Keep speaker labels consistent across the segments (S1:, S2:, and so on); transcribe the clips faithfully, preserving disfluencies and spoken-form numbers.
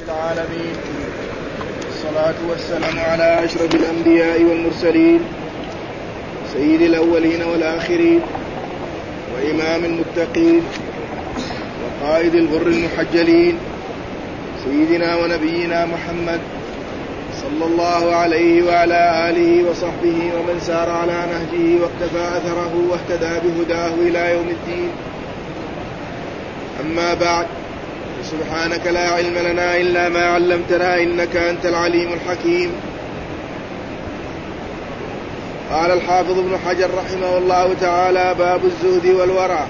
S1: العالمين، الصلاة والسلام على أشرف الأنبياء والمرسلين، سيد الأولين والآخرين، وإمام المتقين، وقائد الغر المحجلين، سيدنا ونبينا محمد صلى الله عليه وعلى آله وصحبه ومن سار على نهجه واقتفى أثره واهتدى بهداه إلى يوم الدين. أما بعد، سبحانك لا علم لنا إلا ما علمتنا إنك أنت العليم الحكيم. قال الحافظ ابن حجر رحمه الله تعالى: باب الزهد والورع.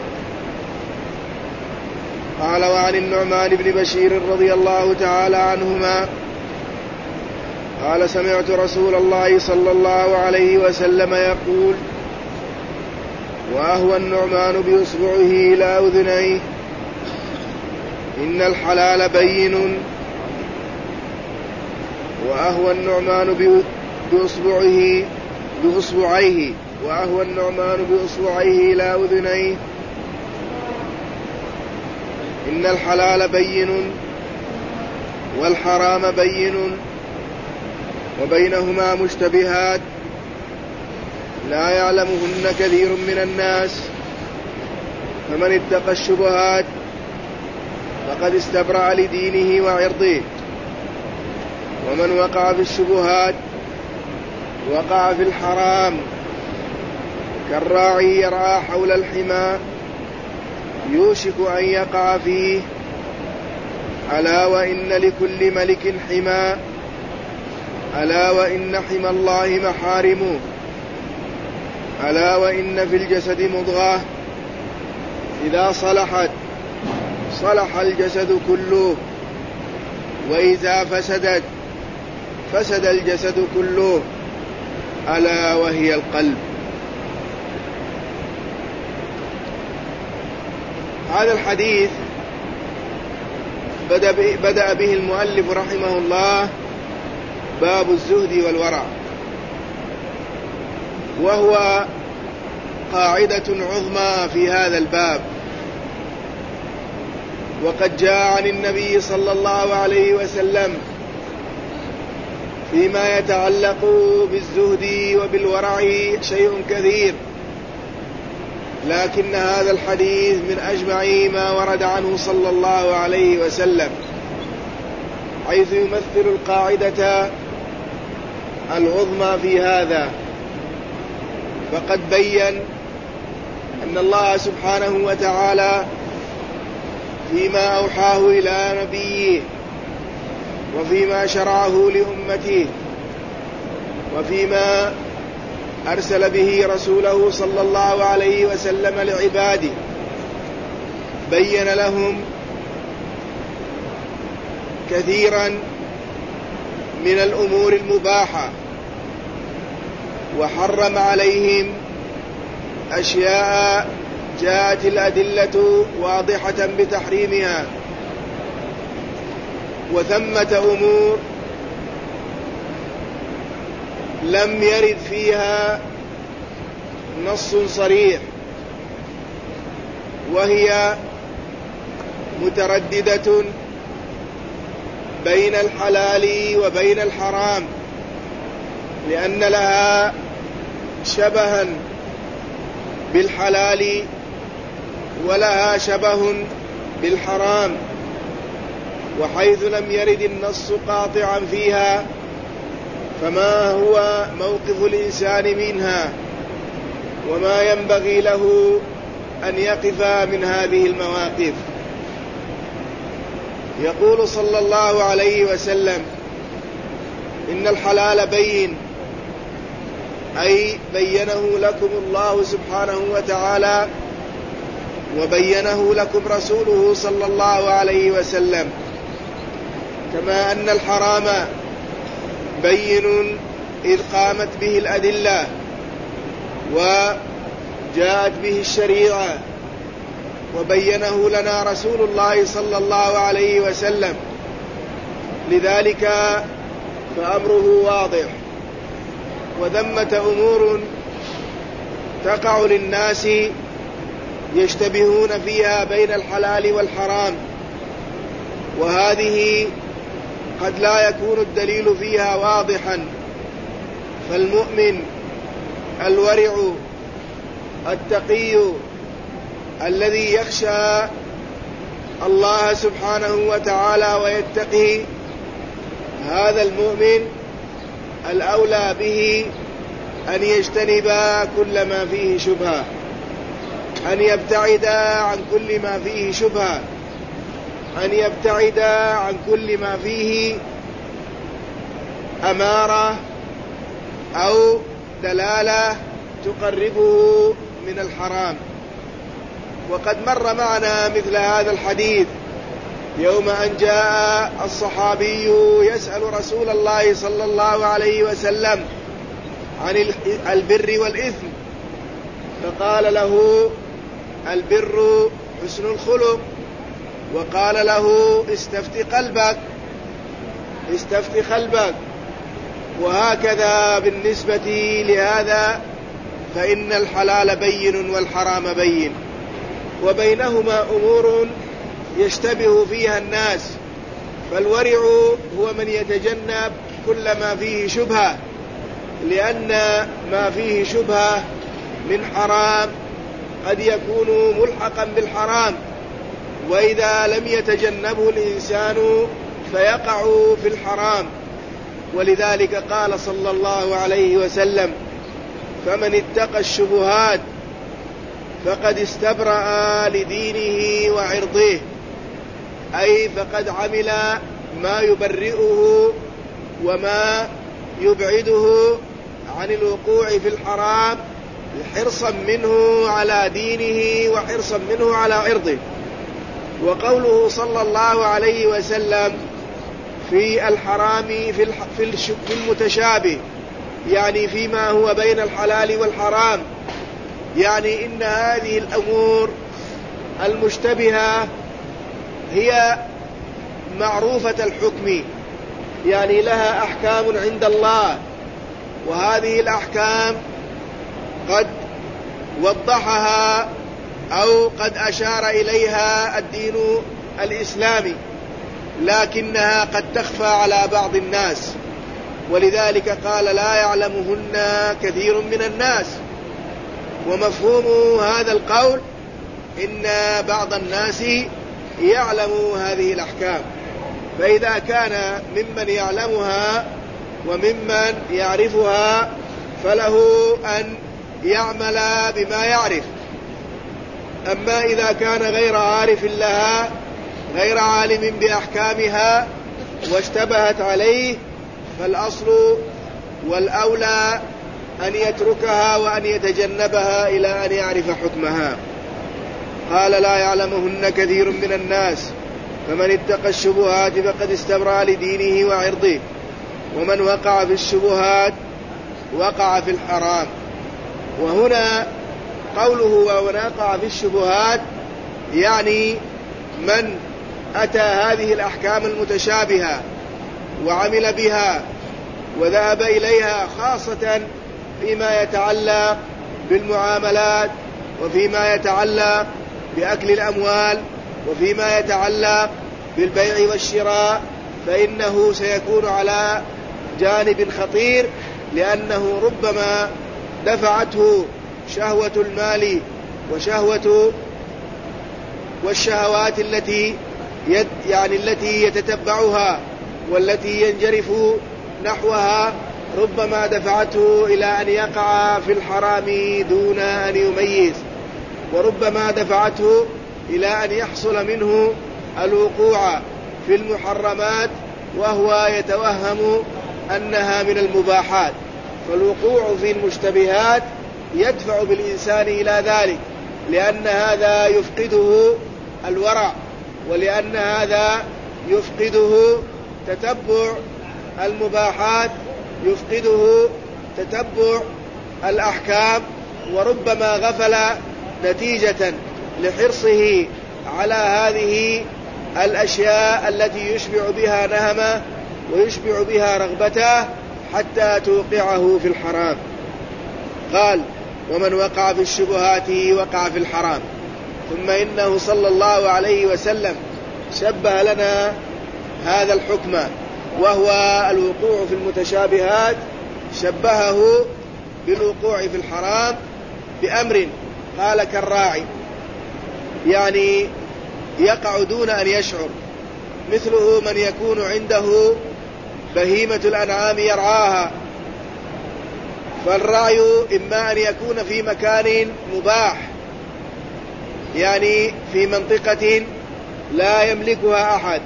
S1: قال: وعن النعمان بن بشير رضي الله تعالى عنهما قال: سمعت رسول الله صلى الله عليه وسلم يقول: وأهوى النعمان بإصبعه إلى أذنيه: إن الحلال بين. وأهوى النعمان بإصبعه بإصبعيه وأهوى النعمان بإصبعيه إلى أذنيه: إن الحلال بين والحرام بين وبينهما مشتبهات لا يعلمهن كثير من الناس، فمن اتقى الشبهات فقد استبرأ لدينه وعرضه، ومن وقع في الشبهات وقع في الحرام، كالراعي يرعى حول الحمى يوشك أن يقع فيه. ألا وإن لكل ملك حمى، ألا وإن حمى الله محارمه، ألا وإن في الجسد مضغة إذا صلحت صلح الجسد كله، وإذا فسدت فسد الجسد كله، ألا وهي القلب. هذا الحديث بدأ به المؤلف رحمه الله باب الزهد والورع، وهو قاعدة عظمى في هذا الباب. وقد جاء عن النبي صلى الله عليه وسلم فيما يتعلق بالزهد وبالورع شيء كثير، لكن هذا الحديث من أجمع ما ورد عنه صلى الله عليه وسلم، حيث يمثل القاعدة العظمى في هذا. فقد بين أن الله سبحانه وتعالى فيما أوحاه إلى نبيه، وفيما شرعه لأمته، وفيما أرسل به رسوله صلى الله عليه وسلم لعباده، بين لهم كثيرا من الأمور المباحة، وحرم عليهم أشياء جاءت الأدلة واضحة بتحريمها، وثمة أمور لم يرد فيها نص صريح، وهي مترددة بين الحلال وبين الحرام، لأن لها شبها بالحلال ولها شبه بالحرام، وحيث لم يرد النص قاطعا فيها فما هو موقف الإنسان منها، وما ينبغي له أن يقف من هذه المواقف. يقول صلى الله عليه وسلم: إن الحلال بين، أي بينه لكم الله سبحانه وتعالى، وبينه لكم رسوله صلى الله عليه وسلم، كما أن الحرام بين إذ قامت به الأدلة وجاءت به الشريعة، وبينه لنا رسول الله صلى الله عليه وسلم، لذلك فأمره واضح. وذمة أمور تقع للناس يشتبهون فيها بين الحلال والحرام، وهذه قد لا يكون الدليل فيها واضحا، فالمؤمن الورع التقي الذي يخشى الله سبحانه وتعالى ويتقي، هذا المؤمن الأولى به أن يجتنب كل ما فيه شبهة، أن يبتعد عن كل ما فيه شبهة، أن يبتعد عن كل ما فيه أمارة أو دلالة تقربه من الحرام. وقد مر معنا مثل هذا الحديث يوم أن جاء الصحابي يسأل رسول الله صلى الله عليه وسلم عن البر والإثم، فقال له: البر حسن الخلق، وقال له: استفت قلبك استفت قلبك. وهكذا بالنسبة لهذا، فإن الحلال بين والحرام بين، وبينهما أمور يشتبه فيها الناس، فالورع هو من يتجنب كل ما فيه شبهة، لأن ما فيه شبهة من حرام قد يكون ملحقا بالحرام، وإذا لم يتجنبه الإنسان فيقع في الحرام. ولذلك قال صلى الله عليه وسلم: فمن اتقى الشبهات فقد استبرأ لدينه وعرضه، أي فقد عمل ما يبرئه وما يبعده عن الوقوع في الحرام، حرصا منه على دينه وحرصا منه على عرضه. وقوله صلى الله عليه وسلم في الحرام في المتشابه، يعني فيما هو بين الحلال والحرام، يعني إن هذه الأمور المشتبهة هي معروفة الحكم، يعني لها أحكام عند الله، وهذه الأحكام قد وضحها أو قد أشار إليها الدين الإسلامي، لكنها قد تخفى على بعض الناس، ولذلك قال: لا يعلمهن كثير من الناس. ومفهوم هذا القول إن بعض الناس يعلم هذه الأحكام، فإذا كان ممن يعلمها وممن يعرفها فله أن يعمل بما يعرف. أما إذا كان غير عارف لها، غير عالم بأحكامها، واشتبهت عليه، فالأصل والأولى أن يتركها وأن يتجنبها إلى أن يعرف حكمها. قال: لا يعلمهن كثير من الناس، فمن اتقى الشبهات فقد استبرأ لدينه وعرضه، ومن وقع في الشبهات وقع في الحرام. وهنا قوله ومن وقع في الشبهات، يعني من أتى هذه الأحكام المتشابهة وعمل بها وذهب إليها، خاصة فيما يتعلق بالمعاملات، وفيما يتعلق بأكل الأموال، وفيما يتعلق بالبيع والشراء، فإنه سيكون على جانب خطير، لأنه ربما دفعته شهوة المال وشهوة والشهوات التي يد يعني التي يتتبعها والتي ينجرف نحوها، ربما دفعته إلى أن يقع في الحرام دون أن يميز، وربما دفعته إلى أن يحصل منه الوقوع في المحرمات وهو يتوهم أنها من المباحات. فالوقوع في المشتبهات يدفع بالإنسان إلى ذلك، لأن هذا يفقده الورع، ولأن هذا يفقده تتبع المباحات، يفقده تتبع الأحكام، وربما غفل نتيجة لحرصه على هذه الأشياء التي يشبع بها نهمه ويشبع بها رغبته حتى توقعه في الحرام. قال: ومن وقع في الشبهات وقع في الحرام. ثم إنه صلى الله عليه وسلم شبه لنا هذا الحكم وهو الوقوع في المتشابهات، شبهه بالوقوع في الحرام بأمر قال كالراعي، يعني يقع دون أن يشعر، مثله من يكون عنده بهيمة الأنعام يرعاها، فالرعي إما أن يكون في مكان مباح، يعني في منطقة لا يملكها أحد،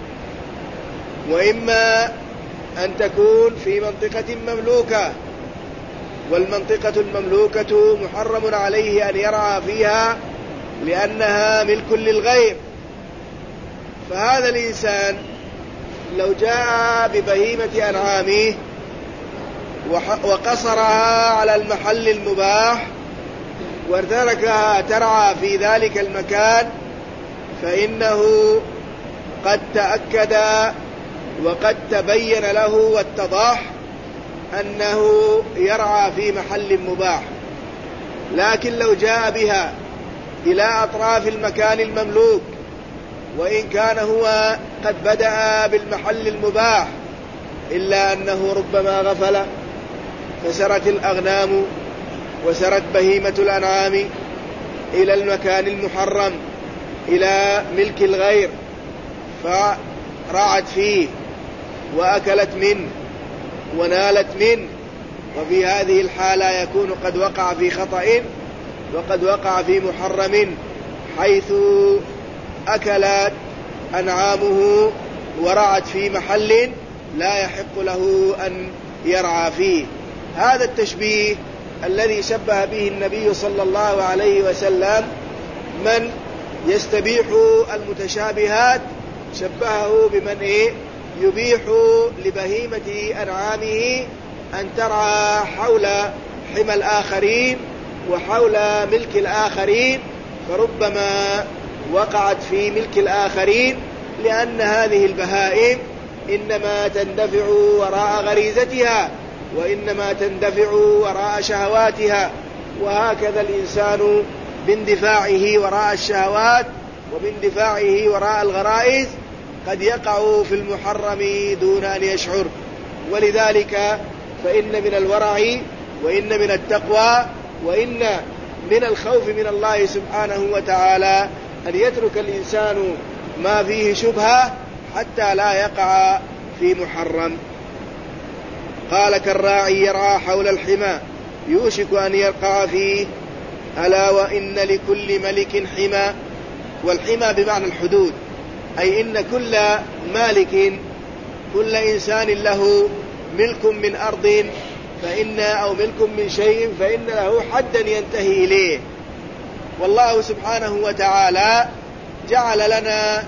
S1: وإما أن تكون في منطقة مملوكة، والمنطقة المملوكة محرم عليه أن يرعى فيها لأنها ملك للغير. فهذا الإنسان لو جاء ببهيمة أنعامه وقصرها على المحل المباح وتركها ترعى في ذلك المكان، فإنه قد تأكد وقد تبين له واتضح أنه يرعى في محل مباح. لكن لو جاء بها إلى أطراف المكان المملوك، وإن كان هو قد بدأ بالمحل المباح، إلا أنه ربما غفل فسرت الأغنام وسرت بهيمة الأنعام إلى المكان المحرم، إلى ملك الغير، فرعت فيه وأكلت منه ونالت منه، وفي هذه الحالة يكون قد وقع في خطأ وقد وقع في محرم، حيث أكلت أنعامه ورعت في محل لا يحق له أن يرعى فيه. هذا التشبيه الذي شبه به النبي صلى الله عليه وسلم من يستبيح المتشابهات، شبهه بمن إيه؟ يبيح لبهيمة أنعامه أن ترعى حول حمى الآخرين وحول ملك الآخرين، فربما وقعت في ملك الآخرين، لأن هذه البهائم إنما تندفع وراء غريزتها، وإنما تندفع وراء شهواتها، وهكذا الإنسان باندفاعه وراء الشهوات وباندفاعه وراء الغرائز قد يقع في المحرم دون أن يشعر. ولذلك فإن من الورع وإن من التقوى وإن من الخوف من الله سبحانه وتعالى أن يترك الإنسان ما فيه شبهة حتى لا يقع في محرم. قال كالراعي يرعى حول الحمى يوشك أن يقع فيه، ألا وإن لكل ملك حمى. والحمى بمعنى الحدود، أي إن كل مالك، كل إنسان له ملك من أرض فإن أو ملك من شيء فإن له حدا ينتهي إليه. والله سبحانه وتعالى جعل لنا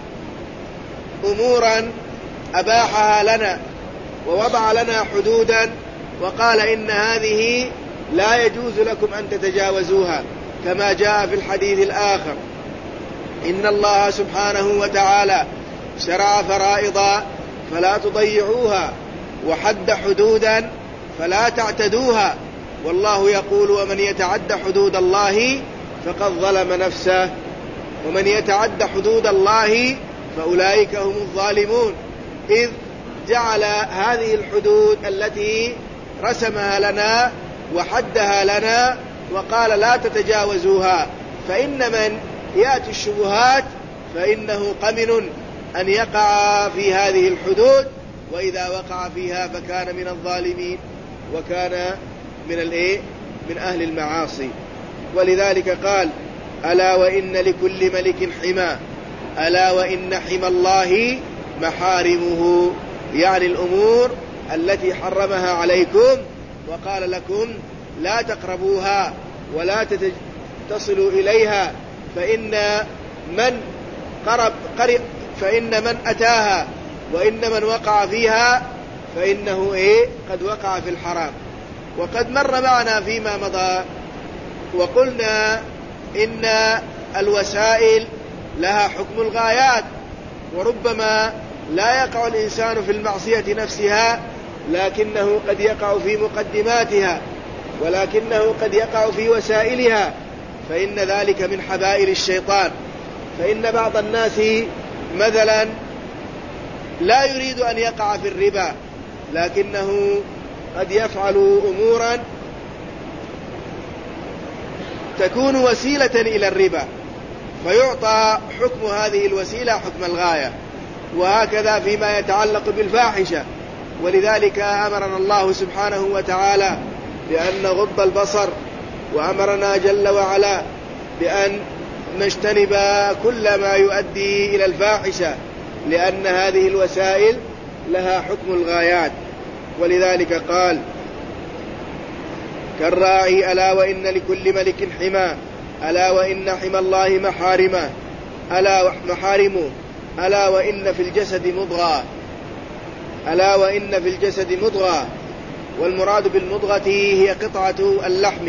S1: أمورا أباحها لنا ووضع لنا حدودا، وقال إن هذه لا يجوز لكم أن تتجاوزوها، كما جاء في الحديث الآخر إن الله سبحانه وتعالى شرع فرائض فلا تضيعوها، وحد حدودا فلا تعتدوها، والله يقول ومن يتعد حدود الله فقد ظلم نفسه، ومن يتعد حدود الله فأولئك هم الظالمون. إذ جعل هذه الحدود التي رسمها لنا وحدها لنا وقال لا تتجاوزوها، فإن من يأتي الشبهات فإنه قمن أن يقع في هذه الحدود، وإذا وقع فيها فكان من الظالمين وكان من الإيه؟ من أهل المعاصي. ولذلك قال ألا وإن لكل ملك حمى، ألا وإن حمى الله محارمه، يعني الأمور التي حرمها عليكم وقال لكم لا تقربوها ولا تصلوا إليها، فإن من قرب قرب فإن من أتاها وإن من وقع فيها فإنه إيه؟ قد وقع في الحرام. وقد مر معنا فيما مضى وقلنا إن الوسائل لها حكم الغايات، وربما لا يقع الإنسان في المعصية نفسها لكنه قد يقع في مقدماتها، ولكنه قد يقع في وسائلها، فإن ذلك من حبائل الشيطان. فإن بعض الناس مثلا لا يريد أن يقع في الربا، لكنه قد يفعل أمورا تكون وسيلة إلى الربا فيعطى حكم هذه الوسيلة حكم الغاية. وهكذا فيما يتعلق بالفاحشة، ولذلك أمرنا الله سبحانه وتعالى بأن نغض البصر، وأمرنا جل وعلا بأن نجتنب كل ما يؤدي إلى الفاحشة، لأن هذه الوسائل لها حكم الغايات. ولذلك قال: كالراعي ألا وإن لكل ملك حمى، ألا وإن حمى الله محارمه، ألا محارمه، ألا وإن في الجسد مضغة، ألا وإن في الجسد مضغة. والمراد بالمضغة هي قطعة اللحم.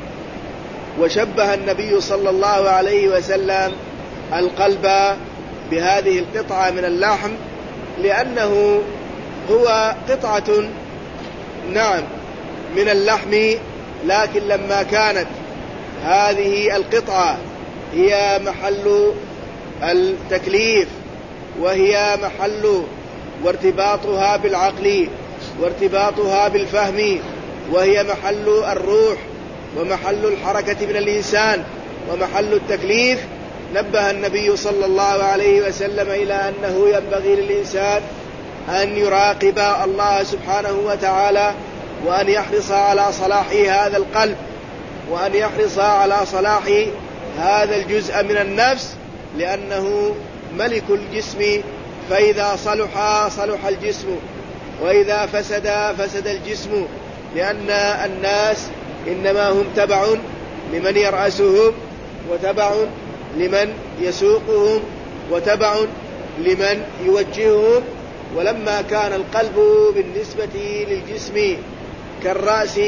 S1: وشبه النبي صلى الله عليه وسلم القلب بهذه القطعة من اللحم، لأنه هو قطعة نعم من اللحم، لكن لما كانت هذه القطعة هي محل التكليف، وهي محل وارتباطها بالعقل وارتباطها بالفهم، وهي محل الروح ومحل الحركة من الإنسان ومحل التكليف، نبه النبي صلى الله عليه وسلم إلى أنه ينبغي للإنسان أن يراقب الله سبحانه وتعالى، وأن يحرص على صلاح هذا القلب، وأن يحرص على صلاح هذا الجزء من النفس، لأنه ملك الجسم، فإذا صلح صلح الجسم، وإذا فسد فسد الجسم، لأن الناس إنما هم تبع لمن يرأسهم، وتبع لمن يسوقهم، وتبع لمن يوجههم. ولما كان القلب بالنسبة للجسم كالرأس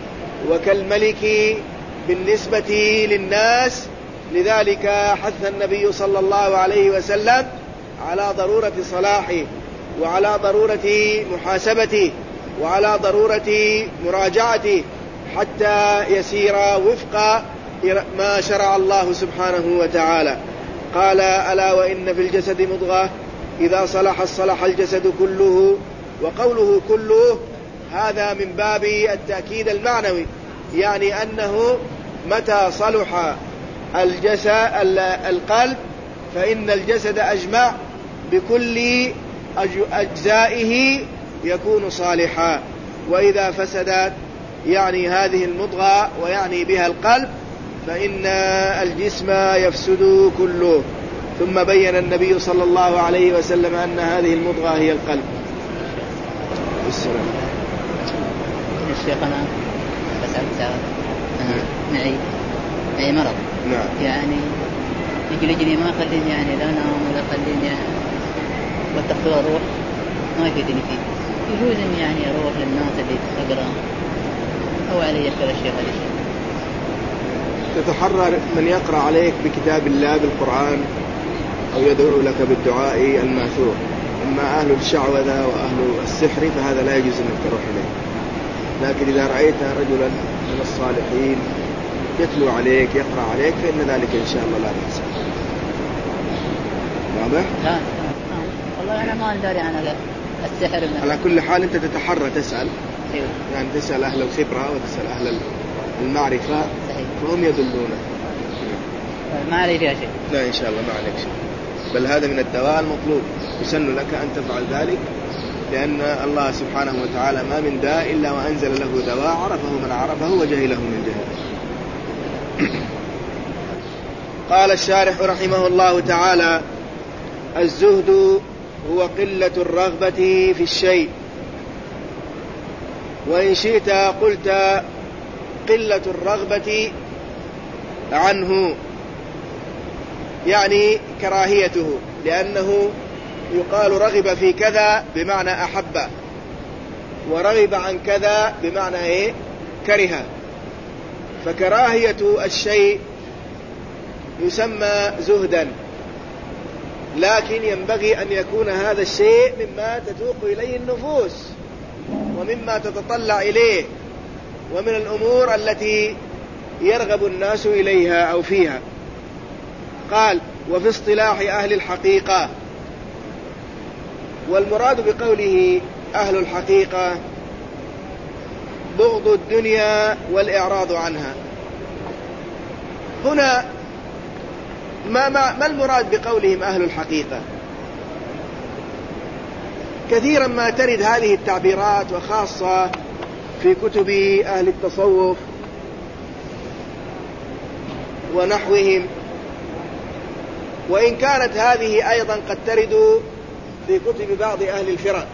S1: وكالملك بالنسبة للناس، لذلك حث النبي صلى الله عليه وسلم على ضرورة صلاحه، وعلى ضرورة محاسبته، وعلى ضرورة مراجعته، حتى يسير وفق ما شرع الله سبحانه وتعالى. قال: ألا وإن في الجسد مضغة إذا صلح صلح الجسد كله. وقوله كله هذا من باب التأكيد المعنوي، يعني أنه متى صلح الجسد القلب فإن الجسد أجمع بكل أجزائه يكون صالحا، وإذا فسدت يعني هذه المضغة ويعني بها القلب فإن الجسم يفسد كله. ثم بين النبي صلى الله عليه وسلم أن هذه المضغة هي القلب. السلام.
S2: الشيخ أنا بسألت معي أي مرض
S1: نعم.
S2: يعني يجي يجري ما خليني يعني لا نام ولا خليني يعني والتخطيط أروح ما يفيدني فيه. يجوز إن يعني أروح للناس اللي أقرأ أو علي يشكر الشيخ هذا الشيء.
S1: تتحرر من يقرأ عليك بكتاب الله بالقرآن أو يدعو لك بالدعاء الماثور. أما أهل الشعوذة وأهل السحر فهذا لا يجوز أنك تروح إليه. لكن إذا رأيت رجلا من الصالحين يتلو عليك يقرأ عليك فإن ذلك إن شاء الله لا بأس. واضح؟
S2: لا والله أنا ما أدري عن السحر.
S1: على كل حال أنت تتحرى تسأل.
S2: أيوه.
S1: يعني تسأل أهل الخبرة وتسأل أهل المعرفة.
S2: صحيح.
S1: فهم يدلونك.
S2: ما علي فيها شيء.
S1: لا إن شاء الله ما عليك شيء، بل هذا من الدواء المطلوب، يسن لك أن تفعل ذلك، لأن الله سبحانه وتعالى ما من داء إلا وأنزل له دواء عرفه من عرفه وجهله من جهله. قال الشارح رحمه الله تعالى: الزهد هو قلة الرغبة في الشيء. وإن شئت قلت قلة الرغبة عنه، يعني كراهيته، لأنه يقال رغب في كذا بمعنى أحب، ورغب عن كذا بمعنى إيه؟ كره. فكراهية الشيء يسمى زهدا، لكن ينبغي أن يكون هذا الشيء مما تتوق إليه النفوس ومما تتطلع إليه ومن الأمور التي يرغب الناس إليها أو فيها. قال: وفي اصطلاح أهل الحقيقة والمراد بقوله أهل الحقيقة بغض الدنيا والإعراض عنها. هنا ما, ما, ما المراد بقولهم أهل الحقيقة؟ كثيرا ما ترد هذه التعبيرات، وخاصة في كتب أهل التصوف ونحوهم، وإن كانت هذه أيضا قد ترد في كتب بعض أهل الفرق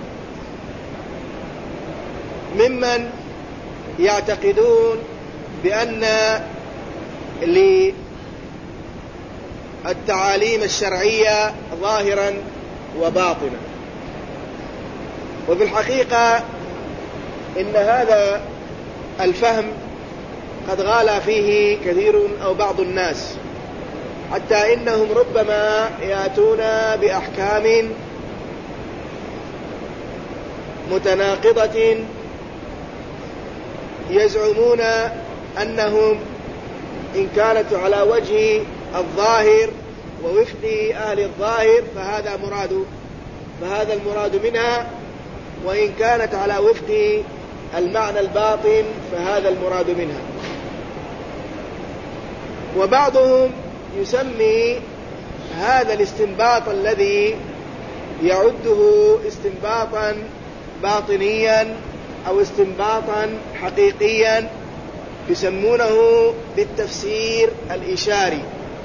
S1: ممن يعتقدون بأن للتعاليم الشرعية ظاهرا وباطنا. وفي الحقيقة إن هذا الفهم قد غالى فيه كثير أو بعض الناس، حتى إنهم ربما يأتون بأحكام متناقضة يزعمون أنهم إن كانت على وجه الظاهر ووفق أهل الظاهر فهذا مراد فهذا المراد منها، وإن كانت على وفق المعنى الباطن فهذا المراد منها. وبعضهم يسمي هذا الاستنباط الذي يعده استنباطا باطنيا أو استنباطا حقيقيا يسمونه بالتفسير الإشاري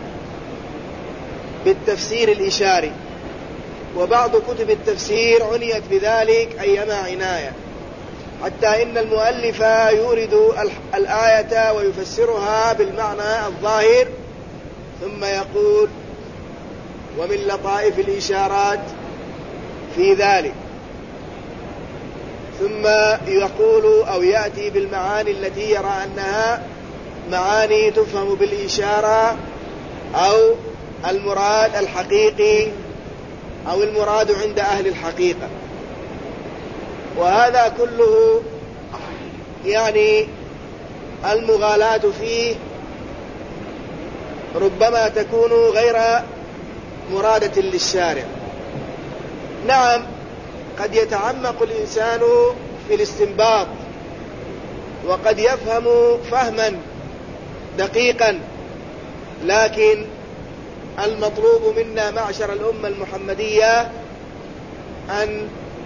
S1: بالتفسير الإشاري وبعض كتب التفسير عنيت بذلك أيما عناية، حتى إن المؤلف يورد الآية ويفسرها بالمعنى الظاهر ثم يقول ومن لطائف الإشارات في ذلك، ثم يقول أو يأتي بالمعاني التي يرى أنها معاني تفهم بالإشارة أو المراد الحقيقي أو المراد عند أهل الحقيقة. وهذا كله يعني المغالاة فيه ربما تكون غير مرادة للشارع. نعم، قد يتعمق الإنسان في الاستنباط وقد يفهم فهما دقيقا، لكن المطلوب منا معشر الأمة المحمدية أن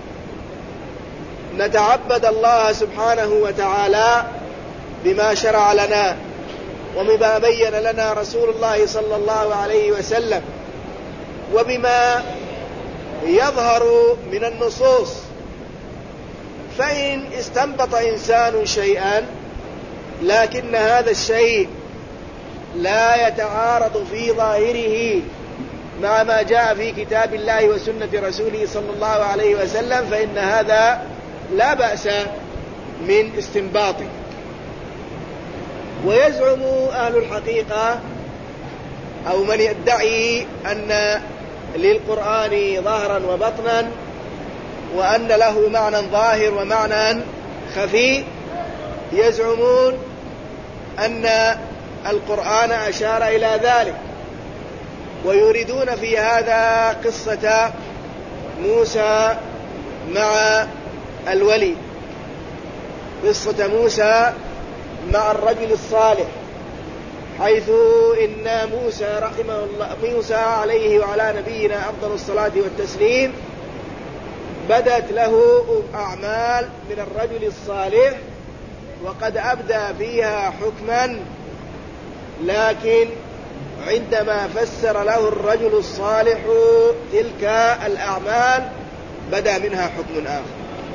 S1: نتعبد الله سبحانه وتعالى بما شرع لنا وبما بين لنا رسول الله صلى الله عليه وسلم وبما يظهر من النصوص. فإن استنبط إنسان شيئا لكن هذا الشيء لا يتعارض في ظاهره مع ما جاء في كتاب الله وسنة رسوله صلى الله عليه وسلم فإن هذا لا بأس من استنباطه. ويزعم أهل الحقيقة أو من يدعي أن للقرآن ظهرا وبطنا وأن له معنى ظاهر ومعنى خفي، يزعمون أن القرآن أشار إلى ذلك، ويريدون في هذا قصة موسى مع الولي، قصة موسى مع الرجل الصالح، حيث إن موسى رحمه الله موسى عليه وعلى نبينا أفضل الصلاة والتسليم بدت له أعمال من الرجل الصالح وقد أبدى فيها حكما، لكن عندما فسر له الرجل الصالح تلك الأعمال بدا منها حكم آخر.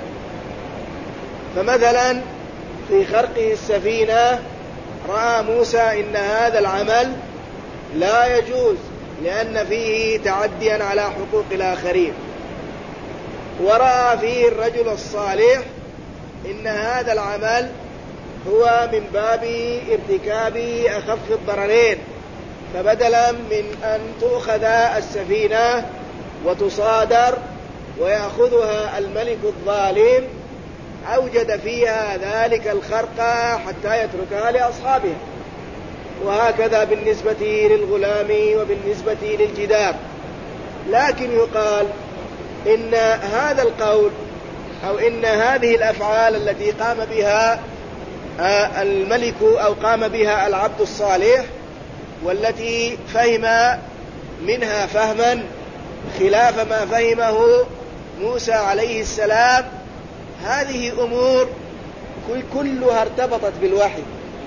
S1: فمثلا في خرقه السفينة رأى موسى إن هذا العمل لا يجوز لأن فيه تعديا على حقوق الآخرين، ورأى فيه الرجل الصالح إن هذا العمل هو من باب ارتكاب أخف الضررين، فبدلا من أن تؤخذ السفينة وتصادر ويأخذها الملك الظالم أوجد فيها ذلك الخرق حتى يتركها لأصحابها. وهكذا بالنسبة للغلام وبالنسبة للجدار. لكن يقال إن هذا القول أو إن هذه الأفعال التي قام بها الملك أو قام بها العبد الصالح والتي فهم منها فهما خلاف ما فهمه موسى عليه السلام، هذه أمور كلها ارتبطت بالوحي.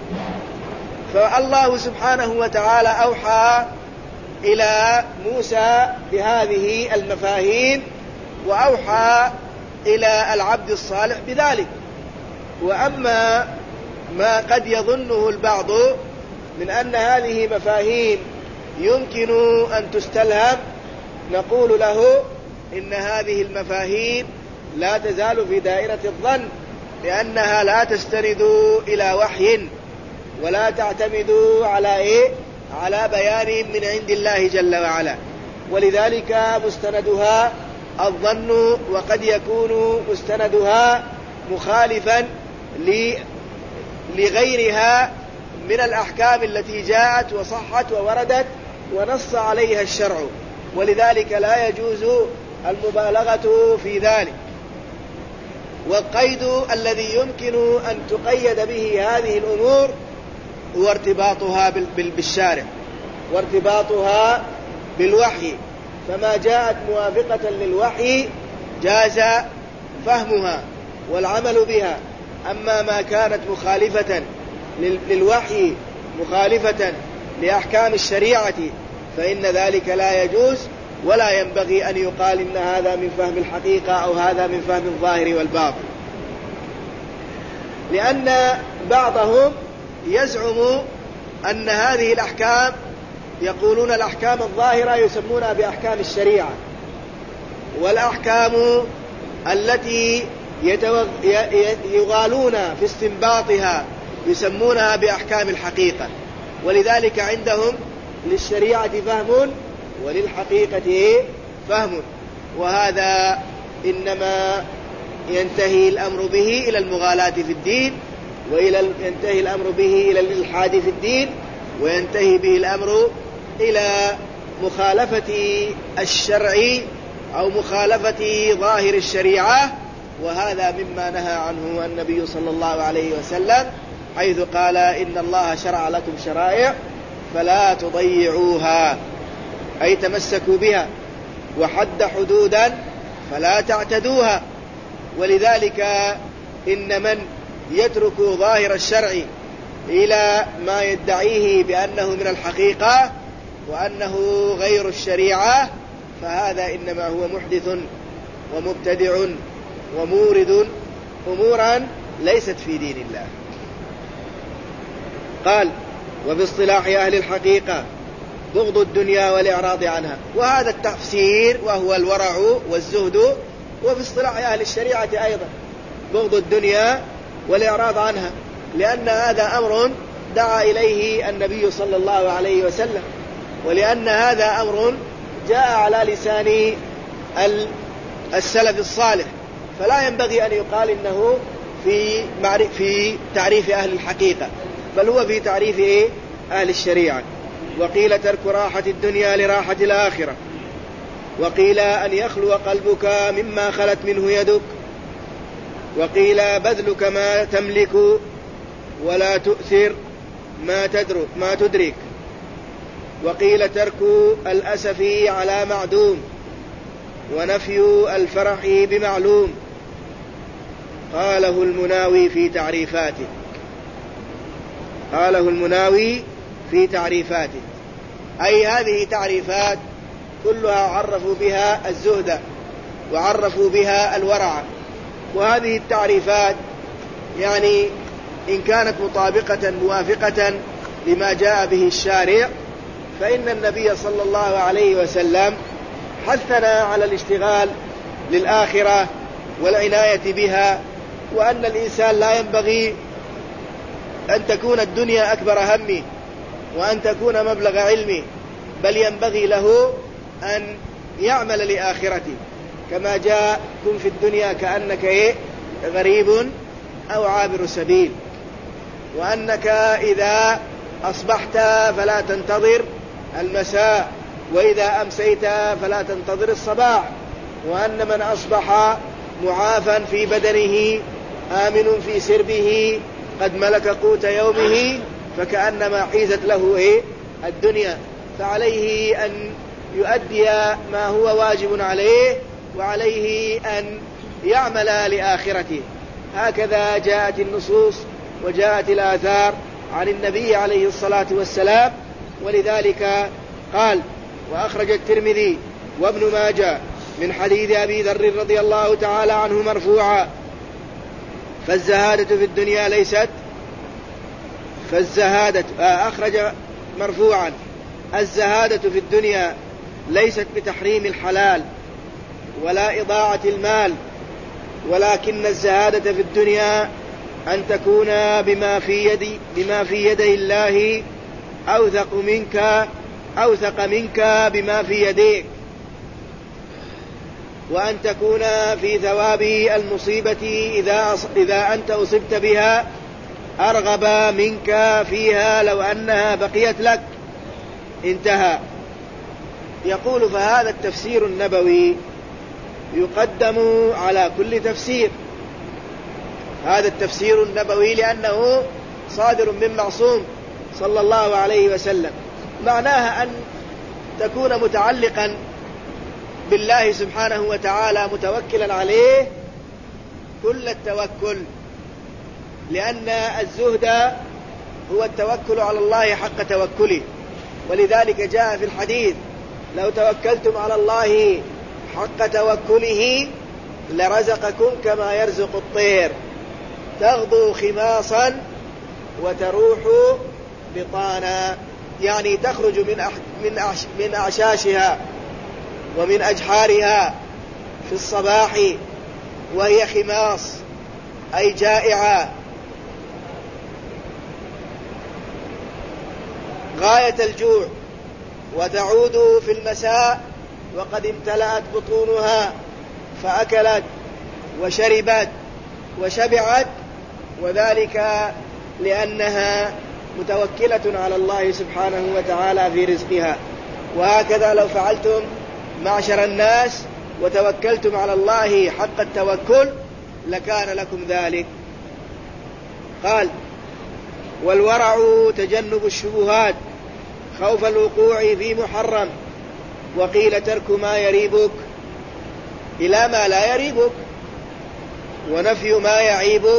S1: فالله سبحانه وتعالى أوحى إلى موسى بهذه المفاهيم وأوحى إلى العبد الصالح بذلك. وأما ما قد يظنه البعض من أن هذه مفاهيم يمكن أن تستلهم، نقول له إن هذه المفاهيم لا تزال في دائرة الظن، لأنها لا تستند إلى وحي ولا تعتمد على إيه؟ على بيان من عند الله جل وعلا، ولذلك مستندها الظن، وقد يكون مستندها مخالفا لغيرها من الأحكام التي جاءت وصحت ووردت ونص عليها الشرع، ولذلك لا يجوز المبالغة في ذلك. والقيد الذي يمكن أن تقيد به هذه الأمور هو ارتباطها بالشارع وارتباطها بالوحي، فما جاءت موافقة للوحي جاز فهمها والعمل بها، أما ما كانت مخالفة للوحي مخالفة لأحكام الشريعة فإن ذلك لا يجوز، ولا ينبغي أن يقال إن هذا من فهم الحقيقة أو هذا من فهم الظاهر والباطن، لأن بعضهم يزعم أن هذه الأحكام، يقولون الأحكام الظاهرة يسمونها بأحكام الشريعة، والأحكام التي يغالون في استنباطها يسمونها بأحكام الحقيقة. ولذلك عندهم للشريعة فهم وللحقيقة فهم، وهذا إنما ينتهي الأمر به إلى المغالاة في الدين، وإلى ينتهي الأمر به إلى الإلحاد في الدين، وينتهي به الأمر إلى مخالفة الشرع أو مخالفة ظاهر الشريعة، وهذا مما نهى عنه النبي صلى الله عليه وسلم، حيث قال إن الله شرع لكم شرائع فلا تضيعوها، أي تمسكوا بها، وحد حدودا فلا تعتدوها. ولذلك إن من يترك ظاهر الشرع إلى ما يدعيه بأنه من الحقيقة وأنه غير الشريعة فهذا إنما هو محدث ومبتدع ومورد أمورا ليست في دين الله. قال وباصطلاح أهل الحقيقة بغض الدنيا والإعراض عنها، وهذا التفسير وهو الورع والزهد، وفي اصطلاح أهل الشريعة أيضا بغض الدنيا والإعراض عنها، لأن هذا أمر دعا إليه النبي صلى الله عليه وسلم، ولأن هذا أمر جاء على لسان السلف الصالح، فلا ينبغي أن يقال إنه في في تعريف أهل الحقيقة، بل هو في تعريف إيه؟ أهل الشريعة. وقيل ترك راحة الدنيا لراحة الآخرة، وقيل أن يخلو قلبك مما خلت منه يدك، وقيل بذلك ما تملك ولا تؤثر ما تدرك, ما تدرك، وقيل ترك الأسف على معدوم، ونفي الفرح بمعلوم. قاله المناوي في تعريفاته قاله المناوي في تعريفاته أي هذه تعريفات كلها عرفوا بها الزهد وعرفوا بها الورع، وهذه التعريفات يعني إن كانت مطابقة موافقة لما جاء به الشارع فإن النبي صلى الله عليه وسلم حثنا على الاشتغال للآخرة والعناية بها، وأن الإنسان لا ينبغي أن تكون الدنيا أكبر همه وأن تكون مبلغ علمه، بل ينبغي له أن يعمل لآخرته، كما جاء كن في الدنيا كأنك إيه؟ غريب أو عابر سبيل، وأنك إذا أصبحت فلا تنتظر المساء، وإذا أمسيت فلا تنتظر الصباح، وأن من أصبح معافا في بدنه آمن في سربه قد ملك قوت يومه فكأنما حيزت له إيه الدنيا، فعليه أن يؤدي ما هو واجب عليه، وعليه أن يعمل لآخرته. هكذا جاءت النصوص وجاءت الآثار عن النبي عليه الصلاة والسلام. ولذلك قال: وأخرج الترمذي وابن ماجه من حديث أبي ذر رضي الله تعالى عنه مرفوعا: فالزهادة في الدنيا ليست فالزهادة آه أخرج مرفوعا: الزهادة في الدنيا ليست بتحريم الحلال ولا إضاعة المال، ولكن الزهادة في الدنيا أن تكون بما في يدي بما في يدي الله أوثق منك أوثق منك بما في يديك، وأن تكون في ثواب المصيبة إذا إذا أنت أصبت بها أرغب منك فيها لو أنها بقيت لك. انتهى. يقول: فهذا التفسير النبوي يقدم على كل تفسير. هذا التفسير النبوي لأنه صادر من معصوم صلى الله عليه وسلم، معناها أن تكون متعلقا بالله سبحانه وتعالى متوكلا عليه كل التوكل، لأن الزهد هو التوكل على الله حق توكله. ولذلك جاء في الحديث: لو توكلتم على الله حق توكله لرزقكم كما يرزق الطير تغدو خماصا وتروح بطانا، يعني تخرج من من من أعشاشها ومن أجحارها في الصباح وهي خماص أي جائعة غاية الجوع، وتعود في المساء وقد امتلأت بطونها فأكلت وشربت وشبعت، وذلك لأنها متوكلة على الله سبحانه وتعالى في رزقها. وهكذا لو فعلتم معشر الناس وتوكلتم على الله حق التوكل لكان لكم ذلك. قال: والورع تجنب الشبهات خوف الوقوع في محرم، وقيل ترك ما يريبك إلى ما لا يريبك، ونفي ما يعيبك،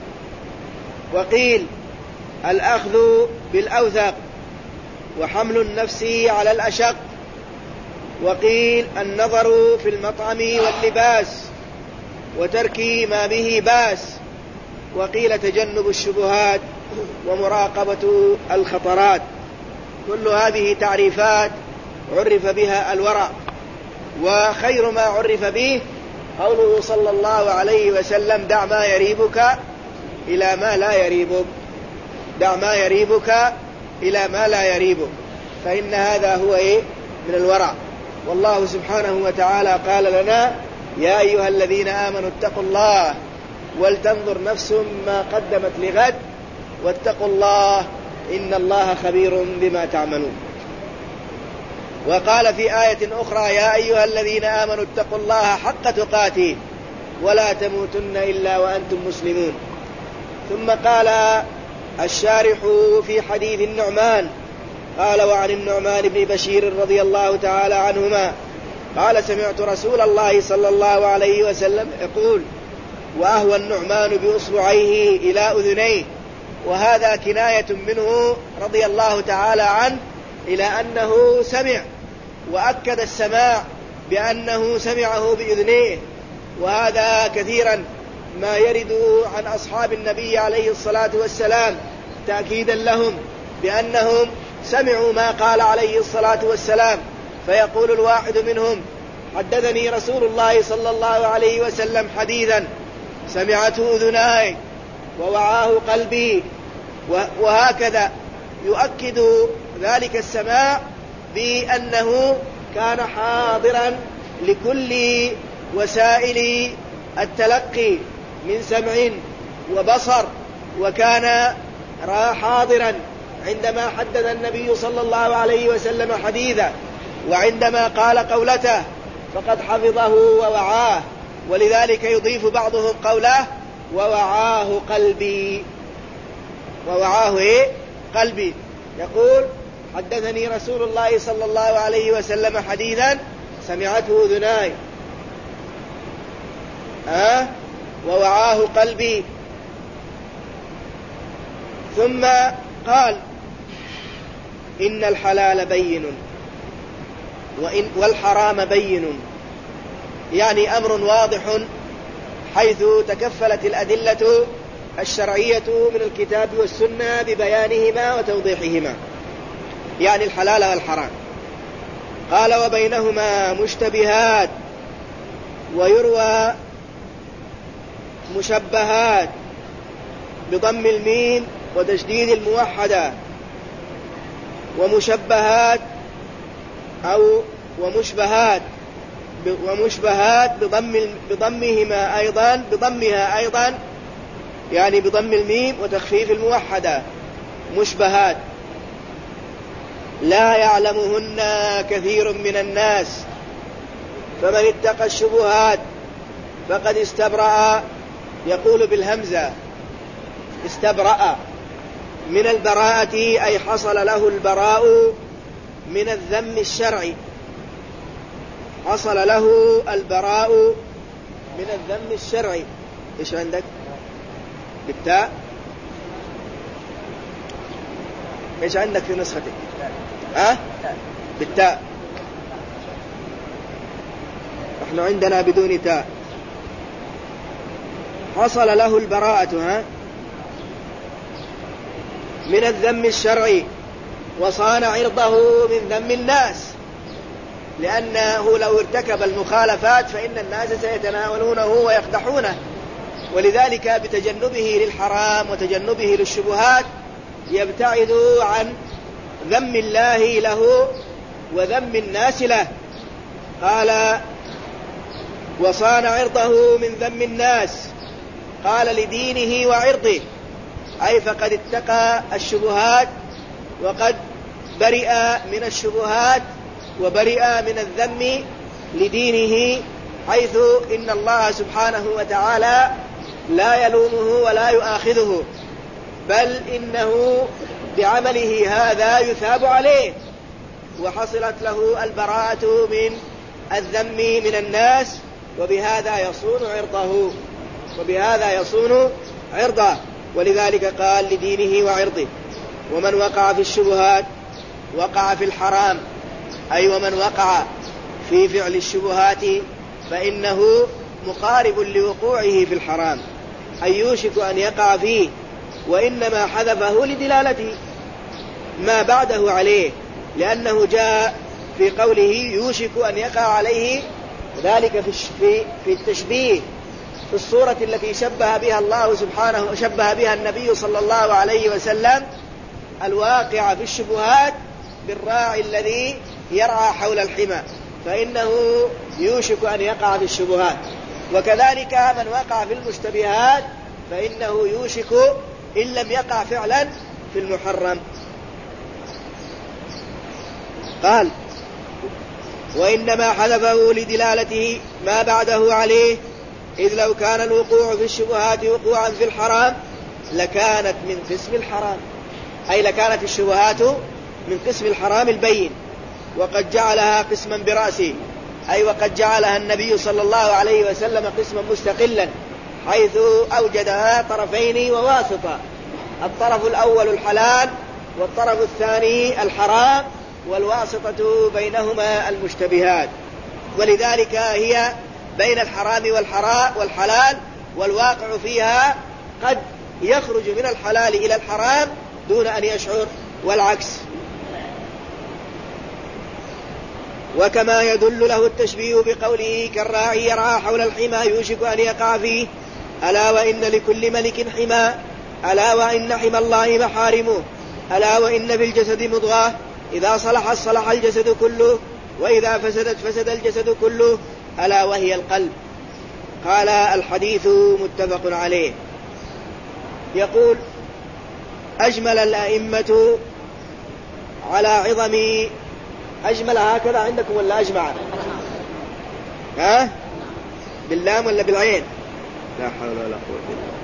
S1: وقيل الأخذ بالأوثق وحمل النفس على الأشق، وقيل النظر في المطعم واللباس وترك ما به باس، وقيل تجنب الشبهات ومراقبة الخطرات. كل هذه تعريفات عرف بها الورع، وخير ما عرف به قوله صلى الله عليه وسلم: دع ما يريبك إلى ما لا يريبك، دع ما يريبك إلى ما لا يريبك، فإن هذا هو إيه؟ من الورع. والله سبحانه وتعالى قال لنا: يا أيها الذين آمنوا اتقوا الله ولتنظر نفس ما قدمت لغد واتقوا الله إن الله خبير بما تعملون. وقال في آية أخرى: يا أيها الذين آمنوا اتقوا الله حق تقاته ولا تموتن إلا وأنتم مسلمون. ثم قال الشارح في حديث النعمان قال: وعن النعمان بن بشير رضي الله تعالى عنهما قال: سمعت رسول الله صلى الله عليه وسلم يقول: وأهوى النعمان بأصبعيه إلى أذنيه. وهذا كناية منه رضي الله تعالى عنه إلى أنه سمع، وأكد السماع بأنه سمعه بأذنيه. وهذا كثيرا ما يرد عن أصحاب النبي عليه الصلاة والسلام تأكيدا لهم بأنهم سمعوا ما قال عليه الصلاة والسلام، فيقول الواحد منهم: حدثني رسول الله صلى الله عليه وسلم حديثا سمعته أذناي ووعاه قلبي. وهكذا يؤكد ذلك السماع بأنه كان حاضرا لكل وسائل التلقي من سمع وبصر، وكان حاضرا عندما حدث النبي صلى الله عليه وسلم حديثا، وعندما قال قولته، فقد حفظه ووعاه، ولذلك يضيف بعضهم قوله ووعاه قلبي. ووعاه إيه؟ قلبي. يقول حدثني رسول الله صلى الله عليه وسلم حديثا سمعته أذناي أه؟ ووعاه قلبي. ثم قال إن الحلال بين وإن والحرام بين، يعني أمر واضح حيث تكفلت الأدلة الشرعية من الكتاب والسنة ببيانهما وتوضيحهما، يعني الحلال والحرام. قال وبينهما مشتبهات، ويروى مشبهات بضم الميم وتشديد الموحدة، ومشبهات أو ومشبهات ومشبهات بضم بضمهما أيضا بضمها أيضا يعني بضم الميم وتخفيف الموحدة مشبهات لا يعلمهن كثير من الناس، فمن اتقى الشبهات فقد استبرأ، يقول بالهمزة استبرأ من البراءة، أي حصل له البراء من الذم الشرعي، حصل له البراء من الذم الشرعي. إيش عندك بالتاء؟ إيش عندك في نسختك؟ ها؟ أه؟ بالتاء. نحن عندنا بدون تاء. حصل له البراءة ها من الذم الشرعي، وصان عرضه من ذم الناس، لأنه لو ارتكب المخالفات فإن الناس سيتناولونه ويقدحونه، ولذلك بتجنبه للحرام وتجنبه للشبهات يبتعد عن ذم الله له وذم الناس له. قال وصان عرضه من ذم الناس، قال لدينه وعرضه، أي فقد اتقى الشبهات وقد برئ من الشبهات وبرئ من الذم لدينه، حيث إن الله سبحانه وتعالى لا يلومه ولا يؤاخذه، بل إنه بعمله هذا يثاب عليه، وحصلت له البراءة من الذم من الناس، وبهذا يصون عرضه وبهذا يصون عرضه ولذلك قال لدينه وعرضه. ومن وقع في الشبهات وقع في الحرام، أي ومن وقع في فعل الشبهات فإنه مقارب لوقوعه في الحرام، أي يوشك أن يقع فيه، وإنما حذفه لدلالته ما بعده عليه، لأنه جاء في قوله يوشك أن يقع عليه ذلك في في التشبيه في الصورة التي شبه بها الله سبحانه شبه بها النبي صلى الله عليه وسلم الواقع في الشبهات بالراعي الذي يرعى حول الحمى، فإنه يوشك أن يقع في الشبهات. وكذلك من وقع في المشتبهات فإنه يوشك إن لم يقع فعلا في المحرم. قال وإنما حذفه لدلالته ما بعده عليه، إذ لو كان الوقوع في الشبهات وقوعا في الحرام لكانت من قسم الحرام، أي لكانت الشبهات من قسم الحرام البين، وقد جعلها قسما برأسه، أي وقد جعلها النبي صلى الله عليه وسلم قسما مستقلا، حيث أوجدها طرفين وواسطة، الطرف الأول الحلال والطرف الثاني الحرام، والواسطة بينهما المشتبهات، ولذلك هي بين الحرام والحلال، والواقع فيها قد يخرج من الحلال إلى الحرام دون أن يشعر، والعكس. وكما يدل له التشبيه بقوله كالراعي يرعى حول الحمى يوشك أن يقع فيه، ألا وإن لكل ملك حمى، ألا وإن حمى الله محارمه، ألا وإن في الجسد مضغة إذا صلحت صلح الجسد كله، وإذا فسدت فسد الجسد كله، ألا وهي القلب. قال الحديث متفق عليه. يقول أجمل الأئمة على عظم، أجمل هكذا عندكم ولا أجمع؟ ها باللام ولا بالعين؟ لا حول ولا قوة إلا بالله.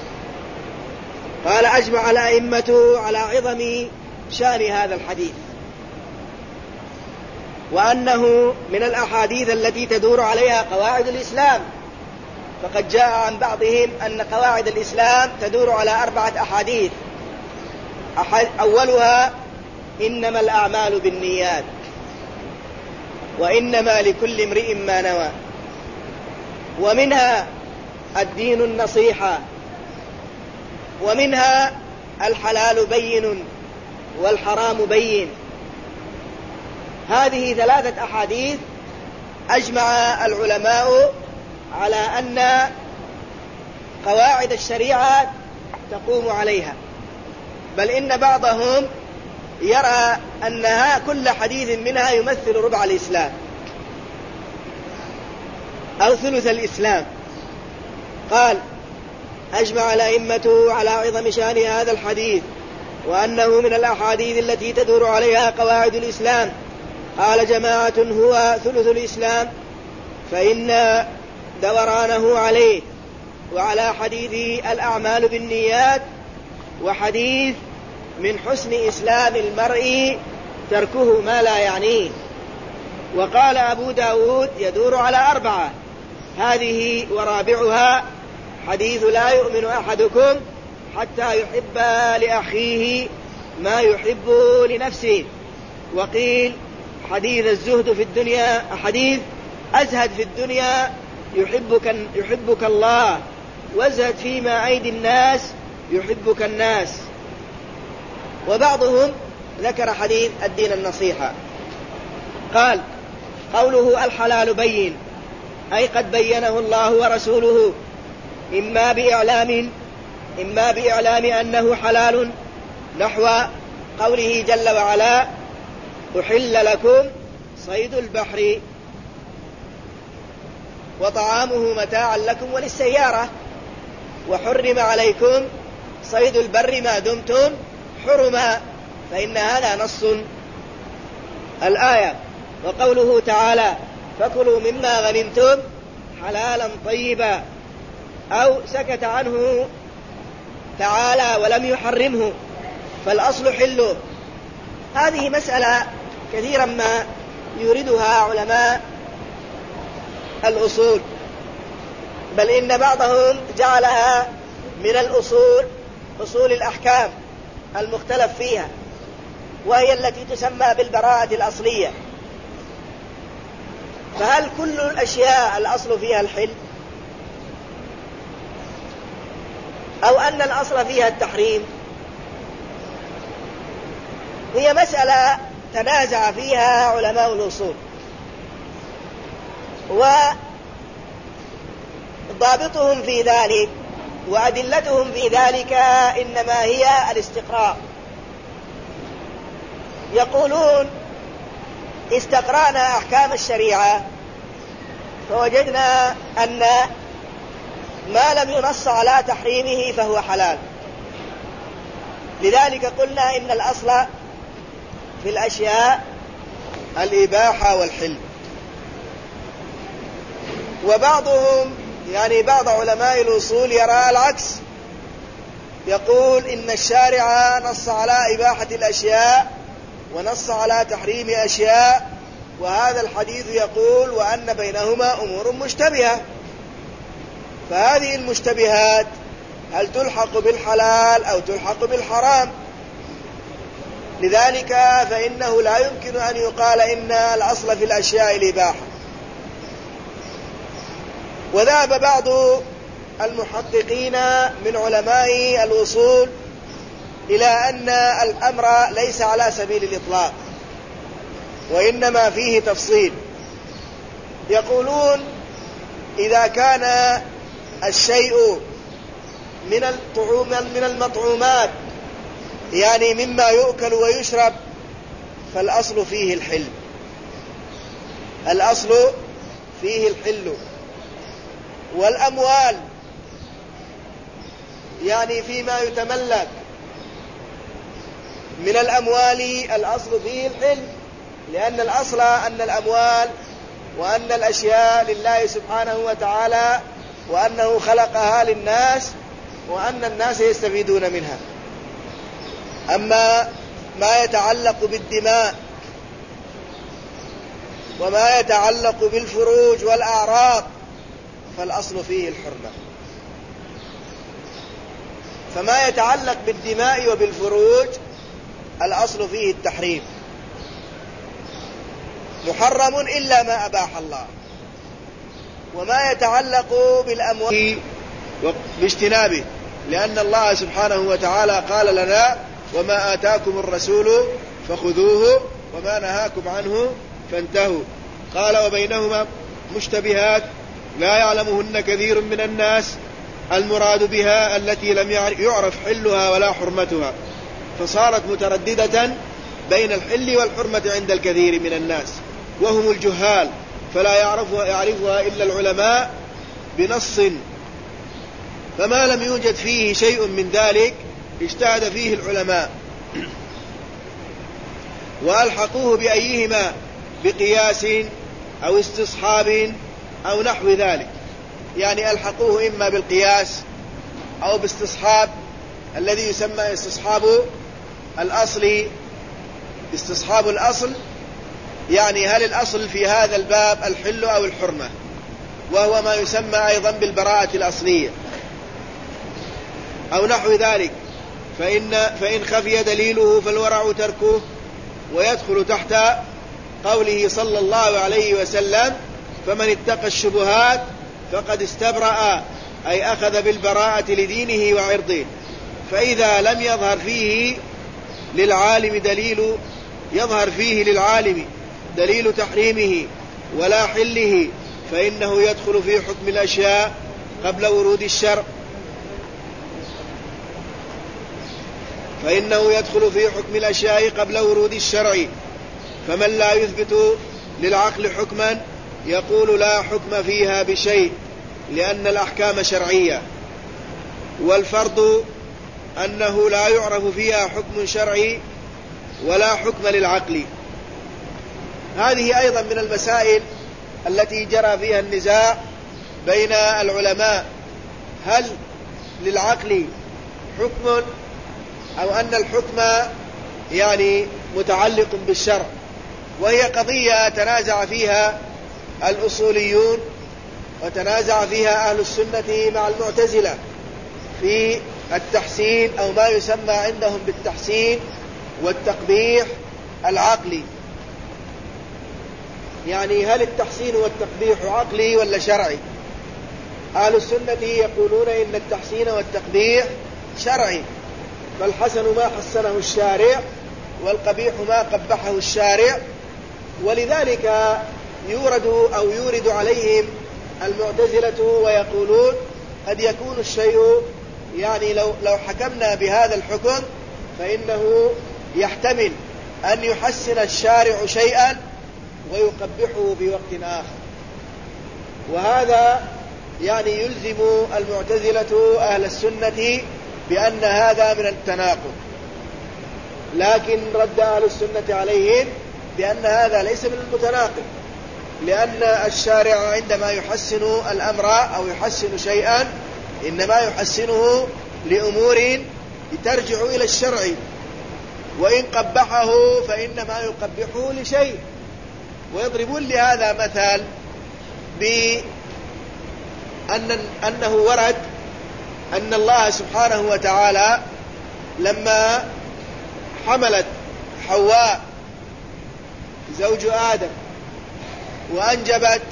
S1: قال أجمع الأئمة على عظم شأن هذا الحديث وأنه من الأحاديث التي تدور عليها قواعد الإسلام، فقد جاء عن بعضهم أن قواعد الإسلام تدور على أربعة أحاديث. أحد أولها إنما الأعمال بالنيات وإنما لكل امرئ ما نوى، ومنها الدين النصيحة، ومنها الحلال بين والحرام بين. هذه ثلاثة أحاديث أجمع العلماء على أن قواعد الشريعة تقوم عليها، بل إن بعضهم يرى أنها كل حديث منها يمثل ربع الإسلام أو ثلث الإسلام. قال أجمع الأئمة على عظم شأن هذا الحديث وأنه من الأحاديث التي تدور عليها قواعد الإسلام. قال جماعة هو ثلث الإسلام، فإن دورانه عليه وعلى حديث الأعمال بالنيات، وحديث من حسن إسلام المرء تركه ما لا يعنيه. وقال أبو داود يدور على أربعة، هذه ورابعها حديث لا يؤمن أحدكم حتى يحب لأخيه ما يحب لنفسه. وقيل حديث الزهد في الدنيا، حديث أزهد في الدنيا يحبك, يحبك الله، وازهد فيما أيدي الناس يحبك الناس. وبعضهم ذكر حديث الدين النصيحة. قال قوله الحلال بين، أي قد بينه الله ورسوله، إما بإعلام إما بإعلام أنه حلال، نحو قوله جل وعلا أحل لكم صيد البحر وطعامه متاعا لكم وللسيارة، وحرم عليكم صيد البر ما دمتم حرما، فإن هذا نص الآية. وقوله تعالى فكلوا مما غنمتم حلالا طيبا، أو سكت عنه تعالى ولم يحرمه، فالأصل حله. هذه مسألة كثيرا ما يوردها علماء الأصول، بل إن بعضهم جعلها من الأصول أصول الأحكام المختلف فيها، وهي التي تسمى بالبراءة الأصلية. فهل كل الأشياء الأصل فيها الحل، أو أن الأصل فيها التحريم؟ هي مسألة تنازع فيها علماء الأصول، وضابطهم في ذلك وأدلتهم في ذلك إنما هي الاستقراء. يقولون استقرأنا أحكام الشريعة فوجدنا أن ما لم ينص على تحريمه فهو حلال، لذلك قلنا إن الأصل في الأشياء الإباحة والحل. وبعضهم يعني بعض علماء الأصول يرى العكس، يقول إن الشارع نص على إباحة الأشياء ونص على تحريم أشياء، وهذا الحديث يقول وأن بينهما أمور مشتبهة، فهذه المشتبهات هل تلحق بالحلال أو تلحق بالحرام؟ لذلك فإنه لا يمكن أن يقال إن الأصل في الأشياء الإباحة. وذهب بعض المحققين من علماء الأصول إلى أن الأمر ليس على سبيل الإطلاق، وإنما فيه تفصيل. يقولون إذا كان الشيء من الطعوم من المطعومات يعني مما يؤكل ويشرب فالأصل فيه الحل، الأصل فيه الحل. والأموال يعني فيما يتملك من الأموال الأصل فيه الحل، لأن الأصل أن الأموال وأن الأشياء لله سبحانه وتعالى، وأنه خلقها للناس، وأن الناس يستفيدون منها. أما ما يتعلق بالدماء وما يتعلق بالفروج والأعراض فالأصل فيه الحرمة. فما يتعلق بالدماء وبالفروج الأصل فيه التحريم، محرم إلا ما أباح الله. وما يتعلق بالأموال باجتنابه، لأن الله سبحانه وتعالى قال لنا: وما آتاكم الرسول فخذوه وما نهاكم عنه فانتهوا. قال: وبينهما مشتبهات لا يعلمهن كثير من الناس، المراد بها التي لم يعرف حلها ولا حرمتها، فصارت مترددة بين الحل والحرمة عند الكثير من الناس، وهم الجهال، فلا يعرفها, يعرفها إلا العلماء بنص، فما لم يوجد فيه شيء من ذلك اجتهد فيه العلماء وألحقوه بأيهما بقياس أو استصحاب أو نحو ذلك. يعني ألحقوه إما بالقياس أو باستصحاب الذي يسمى استصحاب الأصل. استصحاب الأصل يعني هل الأصل في هذا الباب الحل أو الحرمة، وهو ما يسمى أيضا بالبراءة الأصلية أو نحو ذلك. فإن, فإن خفي دليله فالورع تركه، ويدخل تحت قوله صلى الله عليه وسلم: فمن اتقى الشبهات فقد استبرأ، أي أخذ بالبراءة لدينه وعرضه. فإذا لم يظهر فيه للعالم دليل يظهر فيه للعالم دليل تحريمه ولا حله، فإنه يدخل في حكم الأشياء قبل ورود الشرع فإنه يدخل في حكم الأشياء قبل ورود الشرع. فمن لا يثبت للعقل حكما يقول لا حكم فيها بشيء، لأن الأحكام شرعية، والفرض أنه لا يعرف فيها حكم شرعي ولا حكم للعقل. هذه أيضا من المسائل التي جرى فيها النزاع بين العلماء: هل للعقل حكم، أو أن الحكم يعني متعلق بالشرع. وهي قضية تنازع فيها الأصوليون وتنازع فيها أهل السنة مع المعتزلة في التحسين، أو ما يسمى عندهم بالتحسين والتقبيح العقلي. يعني هل التحسين والتقبيح عقلي ولا شرعي؟ أهل السنة يقولون إن التحسين والتقبيح شرعي، فالحسن ما حسنه الشارع والقبيح ما قبحه الشارع. ولذلك يورد أو يورد عليهم المعتزلة ويقولون قد يكون الشيء، يعني لو, لو حكمنا بهذا الحكم فإنه يحتمل أن يحسن الشارع شيئا ويقبحه بوقت آخر. وهذا يعني يلزم المعتزلة أهل السنة بأن هذا من التناقض، لكن رد أهل السنة عليهم بأن هذا ليس من المتناقض، لأن الشارع عندما يحسن الأمر أو يحسن شيئا إنما يحسنه لأمور ترجع إلى الشرع، وإن قبحه فإنما يقبحه لشيء. ويضربون لهذا مثال بأن أنه ورد أن الله سبحانه وتعالى لما حملت حواء زوج آدم وأنجبت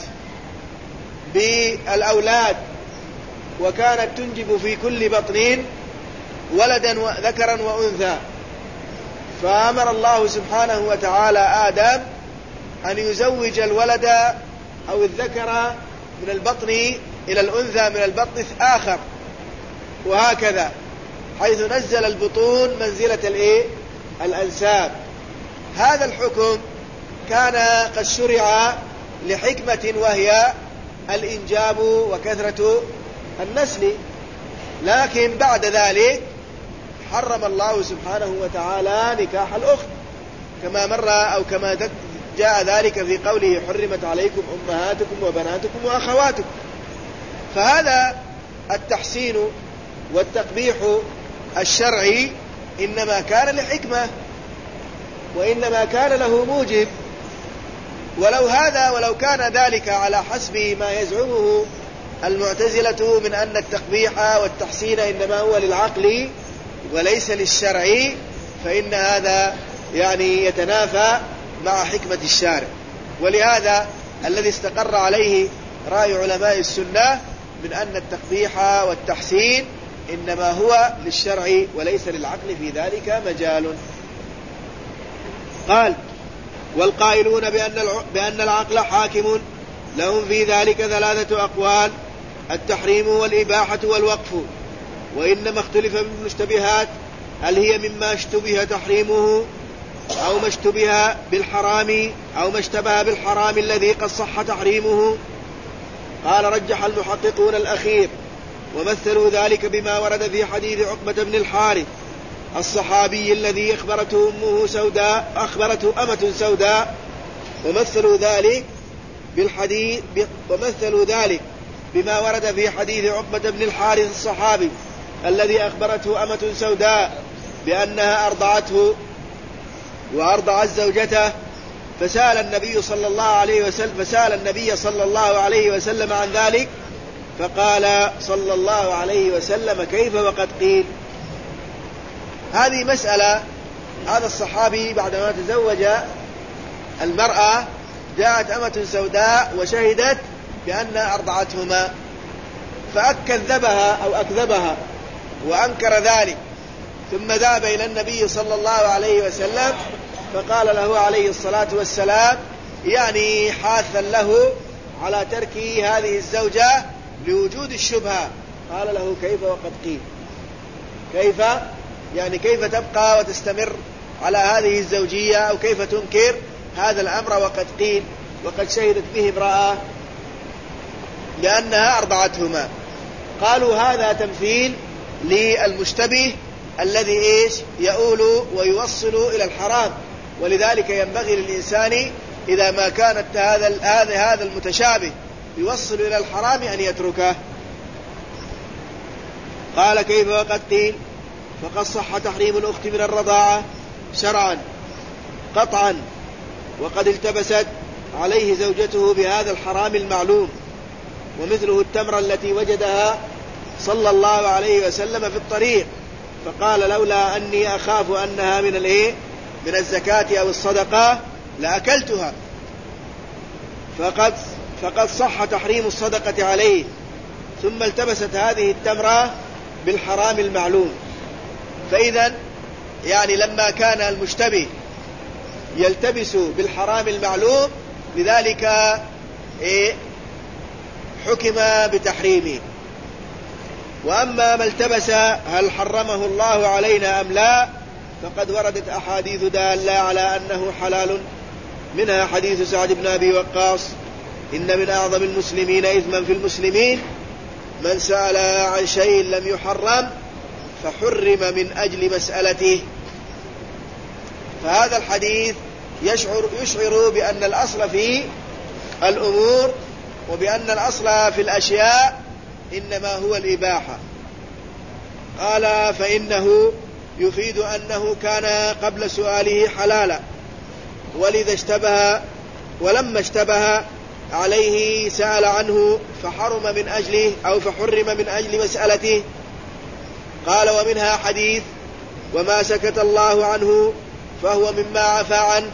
S1: بالأولاد، وكانت تنجب في كل بطن ولدا ذكرا وأنثى، فأمر الله سبحانه وتعالى آدم أن يزوج الولد أو الذكر من البطن إلى الأنثى من البطن آخر، وهكذا، حيث نزل البطون منزلة الإيه؟ الأنساب. هذا الحكم كان قد شرع لحكمة، وهي الإنجاب وكثرة النسل، لكن بعد ذلك حرم الله سبحانه وتعالى نكاح الأخت، كما مر أو كما جاء ذلك في قوله حرمت عليكم أمهاتكم وبناتكم وأخواتكم. فهذا التحسين والتقبيح الشرعي إنما كان لحكمة وإنما كان له موجب. ولو هذا ولو كان ذلك على حسب ما يزعمه المعتزلة من أن التقبيح والتحسين إنما هو للعقل وليس للشرع، فإن هذا يعني يتنافى مع حكمة الشارع. ولهذا الذي استقر عليه رأي علماء السنة من أن التقبيح والتحسين إنما هو للشرع وليس للعقل في ذلك مجال. قال والقائلون بأن العقل حاكم لهم في ذلك ثلاثة أقوال: التحريم والإباحة والوقف. وإنما اختلف بالمشتبهات هل هي مما اشتبه تحريمه أو ما اشتبه بالحرام أو ما اشتبه بالحرام الذي قد صح تحريمه. قال رجح المحققون الأخير، ومثلوا ذلك بما ورد في حديث عقبة بن الحارث الصحابي الذي أخبرته أمه سوداء أخبرته أمة سوداء ومثلوا ذلك بالحديث ومثلوا ذلك بما ورد في حديث عقبة بن الحارث الصحابي الذي أخبرته أمة سوداء بأنها أرضعته وأرضعت زوجته، فسأل النبي صلى الله عليه وسلم فسأل النبي صلى الله عليه وسلم عن ذلك، فقال صلى الله عليه وسلم: كيف وقد قيل. هذه مسألة. هذا الصحابي بعدما تزوج المرأة جاءت أمة سوداء وشهدت بأنها أرضعتهما، فأكذبها أو أكذبها وأنكر ذلك، ثم ذهب إلى النبي صلى الله عليه وسلم فقال له عليه الصلاة والسلام يعني حاثا له على ترك هذه الزوجة لوجود الشبهة، قال له: كيف وقد قيل. كيف يعني كيف تبقى وتستمر على هذه الزوجية، أو كيف تنكر هذا الأمر وقد قيل وقد شهدت به امرأة لأنها أرضعتهما. قالوا هذا تمثيل للمشتبه الذي إيش يؤول ويوصل إلى الحرام، ولذلك ينبغي للإنسان إذا ما كانت هذا هذا المتشابه يوصل إلى الحرام أن يتركه. قال: كيف وقد قيل. فقد صح تحريم الأخت من الرضاعة شرعا قطعا، وقد التبست عليه زوجته بهذا الحرام المعلوم، ومثله التمرة التي وجدها صلى الله عليه وسلم في الطريق فقال: لولا أني أخاف أنها من الإيه من الزكاة أو الصدقة لأكلتها. فقد فقد صح تحريم الصدقة عليه، ثم التبست هذه التمرة بالحرام المعلوم. فإذا يعني لما كان المشتبه يلتبس بالحرام المعلوم لذلك إيه حكم بتحريمه. وأما ما التبس هل حرمه الله علينا أم لا، فقد وردت أحاديث دالة على أنه حلال، منها حديث سعد بن أبي وقاص: إن من أعظم المسلمين إثما في المسلمين من سأل عن شيء لم يحرم فحرم من أجل مسألته. فهذا الحديث يشعر, يشعر بأن الأصل في الأمور وبأن الأصل في الأشياء إنما هو الإباحة. قال: فإنه يفيد أنه كان قبل سؤاله حلالا، ولذا اشتبه ولما اشتبه عليه سأل عنه فحرم من أجله أو فحرم من أجل مسألته. قال: ومنها حديث: وما سكت الله عنه فهو مما عفى عنه،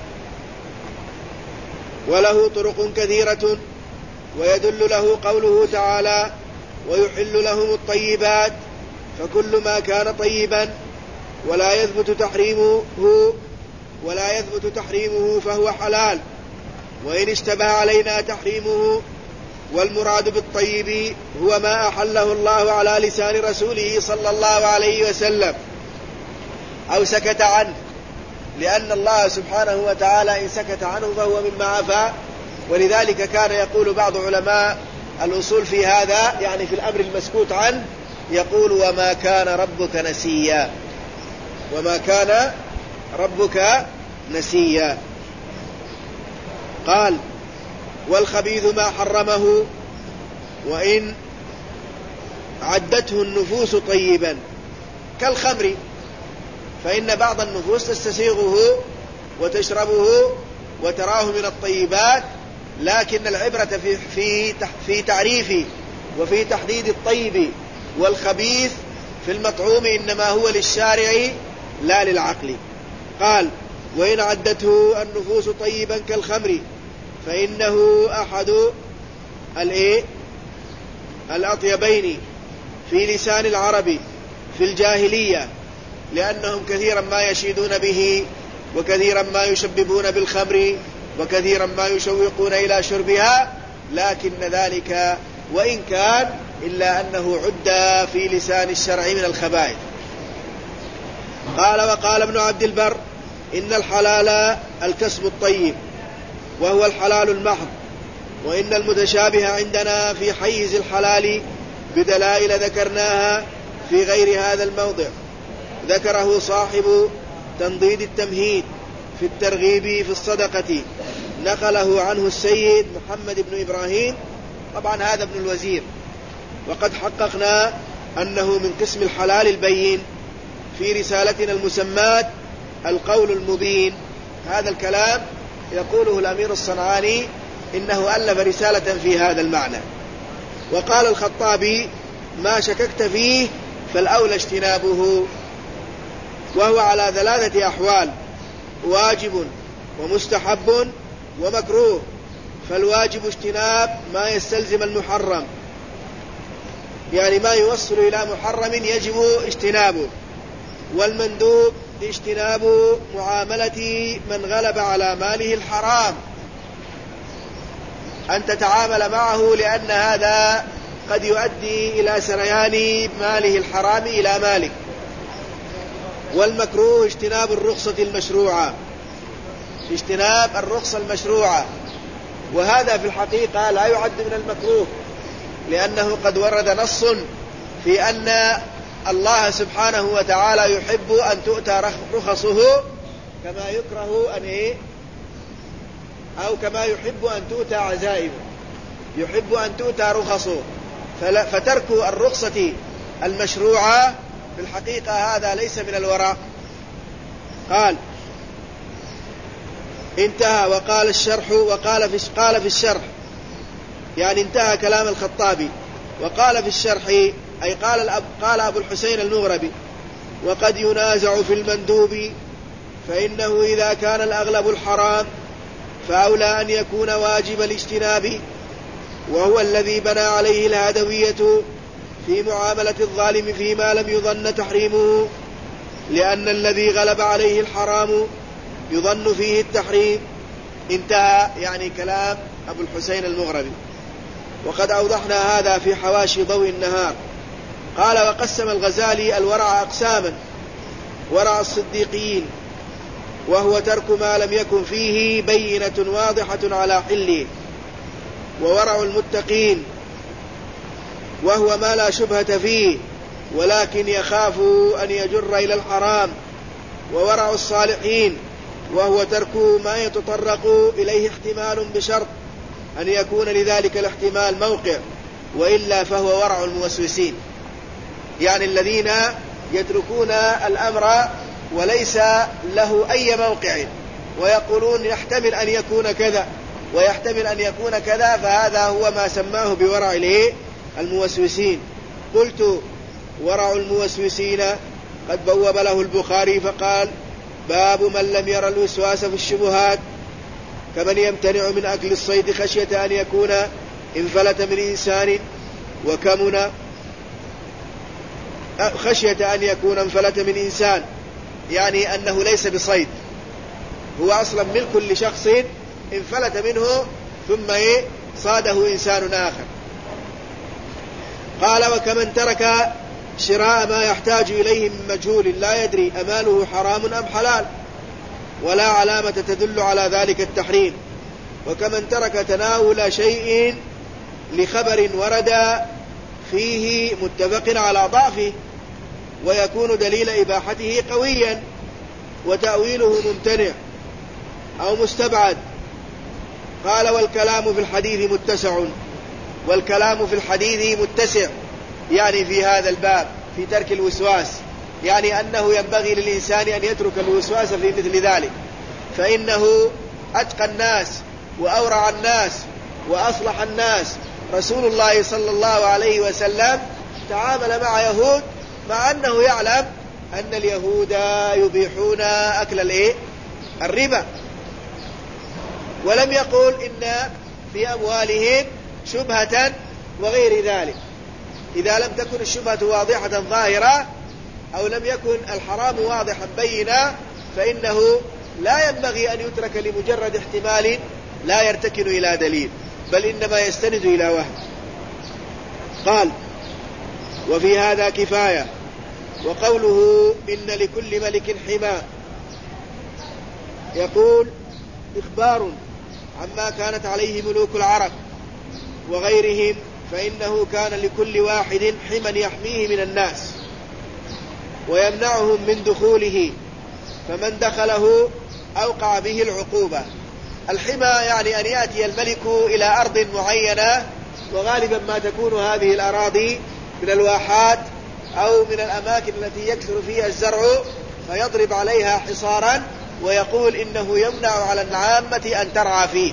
S1: وله طرق كثيرة، ويدل له قوله تعالى: ويحل لهم الطيبات، فكل ما كان طيبا ولا يثبت تحريمه ولا يثبت تحريمه فهو حلال، وإن اشتبه علينا تحريمه. والمراد بالطيب هو ما أحله الله على لسان رسوله صلى الله عليه وسلم أو سكت عنه، لأن الله سبحانه وتعالى إن سكت عنه فهو مما عفا. ولذلك كان يقول بعض علماء الأصول في هذا يعني في الأمر المسكوت عنه، يقول: وما كان ربك نسيا، وما كان ربك نسيا. قال والخبيث ما حرمه وإن عدته النفوس طيبا كالخمر، فإن بعض النفوس تستسيغه وتشربه وتراه من الطيبات، لكن العبرة في, في, في تعريف وفي تحديد الطيب والخبيث في المطعوم إنما هو للشارع لا للعقل. قال وإن عدته النفوس طيبا كالخمر فإنه أحد الأطيبين في لسان العرب في الجاهلية، لأنهم كثيرا ما يشيدون به وكثيرا ما يشببون بالخمر وكثيرا ما يشوقون إلى شربها، لكن ذلك وإن كان إلا أنه عد في لسان الشرع من الخبائث. قال وقال ابن عبد البر إن الحلال الكسب الطيب وهو الحلال المحض، وإن المتشابه عندنا في حيز الحلال بدلائل ذكرناها في غير هذا الموضع، ذكره صاحب تنضيد التمهيد في الترغيب في الصدقة، نقله عنه السيد محمد بن إبراهيم، طبعا هذا ابن الوزير، وقد حققنا أنه من قسم الحلال البين في رسالتنا المسمات القول المبين. هذا الكلام يقوله الأمير الصنعاني إنه ألف رسالة في هذا المعنى. وقال الخطابي ما شككت فيه فالأولى اجتنابه، وهو على ثلاثة أحوال: واجب ومستحب ومكروه. فالواجب اجتناب ما يستلزم المحرم، يعني ما يوصل إلى محرم يجب اجتنابه. والمندوب اجتناب معاملة من غلب على ماله الحرام، أن تتعامل معه لأن هذا قد يؤدي إلى سريان ماله الحرام إلى مالك. والمكروه اجتناب الرخصة المشروعة، اجتناب الرخصة المشروعة، وهذا في الحقيقة لا يعد من المكروه، لأنه قد ورد نص في أن الله سبحانه وتعالى يحب أن تؤتى رخصه كما يكره أن إيه أو كما يحب أن تؤتى عزائمه، يحب أن تؤتى رخصه، فترك الرخصة المشروعة في الحقيقة هذا ليس من الورع. قال انتهى. وقال الشرح وقال في قال في الشرح يعني انتهى كلام الخطابي. وقال في الشرح أي قال الأب قال أبو الحسين المغربي: وقد ينازع في المندوب، فإنه إذا كان الأغلب الحرام فأولى أن يكون واجب الاجتناب، وهو الذي بنى عليه الهدوية في معاملة الظالم فيما لم يظن تحريمه، لأن الذي غلب عليه الحرام يظن فيه التحريم. انتهى يعني كلام أبو الحسين المغربي. وقد أوضحنا هذا في حواشي ضوء النهار. قال وقسم الغزالي الورع أقساما: ورع الصديقيين وهو ترك ما لم يكن فيه بينة واضحة على حله، وورع المتقين وهو ما لا شبهة فيه ولكن يخاف أن يجر إلى الحرام، وورع الصالحين وهو ترك ما يتطرق إليه احتمال بشرط أن يكون لذلك الاحتمال موقع، وإلا فهو ورع الموسوسين، يعني الذين يتركون الأمر وليس له أي موقع ويقولون يحتمل أن يكون كذا ويحتمل أن يكون كذا، فهذا هو ما سماه بورع الموسوسين. قلت ورع الموسوسين قد بوب له البخاري فقال: باب من لم ير الوسواس في الشبهات كمن يمتنع من أكل الصيد خشية أن يكون انفلت من إنسان وكمن خشية أن يكون انفلت من إنسان، يعني أنه ليس بصيد، هو أصلا ملك لشخص انفلت منه ثم صاده إنسان آخر. قال وكمن ترك شراء ما يحتاج إليه من مجهول لا يدري أماله حرام أم حلال ولا علامة تدل على ذلك التحريم، وكمن ترك تناول شيء لخبر ورد فيه متفق على ضعفه ويكون دليل إباحته قويا وتأويله ممتنع أو مستبعد. قال والكلام في الحديث متسع، والكلام في الحديث متسع يعني في هذا الباب في ترك الوسواس، يعني أنه ينبغي للإنسان أن يترك الوسواس في مثل ذلك، فإنه أتقى الناس وأورع الناس وأصلح الناس رسول الله صلى الله عليه وسلم تعامل مع يهود مع أنه يعلم أن اليهود يبيحون أكل الإيه؟ الربا، ولم يقل إن في أموالهم شبهة وغير ذلك. إذا لم تكن الشبهة واضحة ظاهرة أو لم يكن الحرام واضحا بينا فإنه لا ينبغي أن يترك لمجرد احتمال لا يرتكن إلى دليل، بل إنما يستند إلى وهم. قال وفي هذا كفاية. وقوله إن لكل ملك حمى يقول إخبار عما كانت عليه ملوك العرب وغيرهم، فإنه كان لكل واحد حمى يحميه من الناس ويمنعهم من دخوله، فمن دخله أوقع به العقوبة. الحمى يعني أن يأتي الملك إلى أرض معينة، وغالبا ما تكون هذه الأراضي من الواحات أو من الأماكن التي يكثر فيها الزرع، فيضرب عليها حصارا ويقول إنه يمنع على العامة أن ترعى فيه.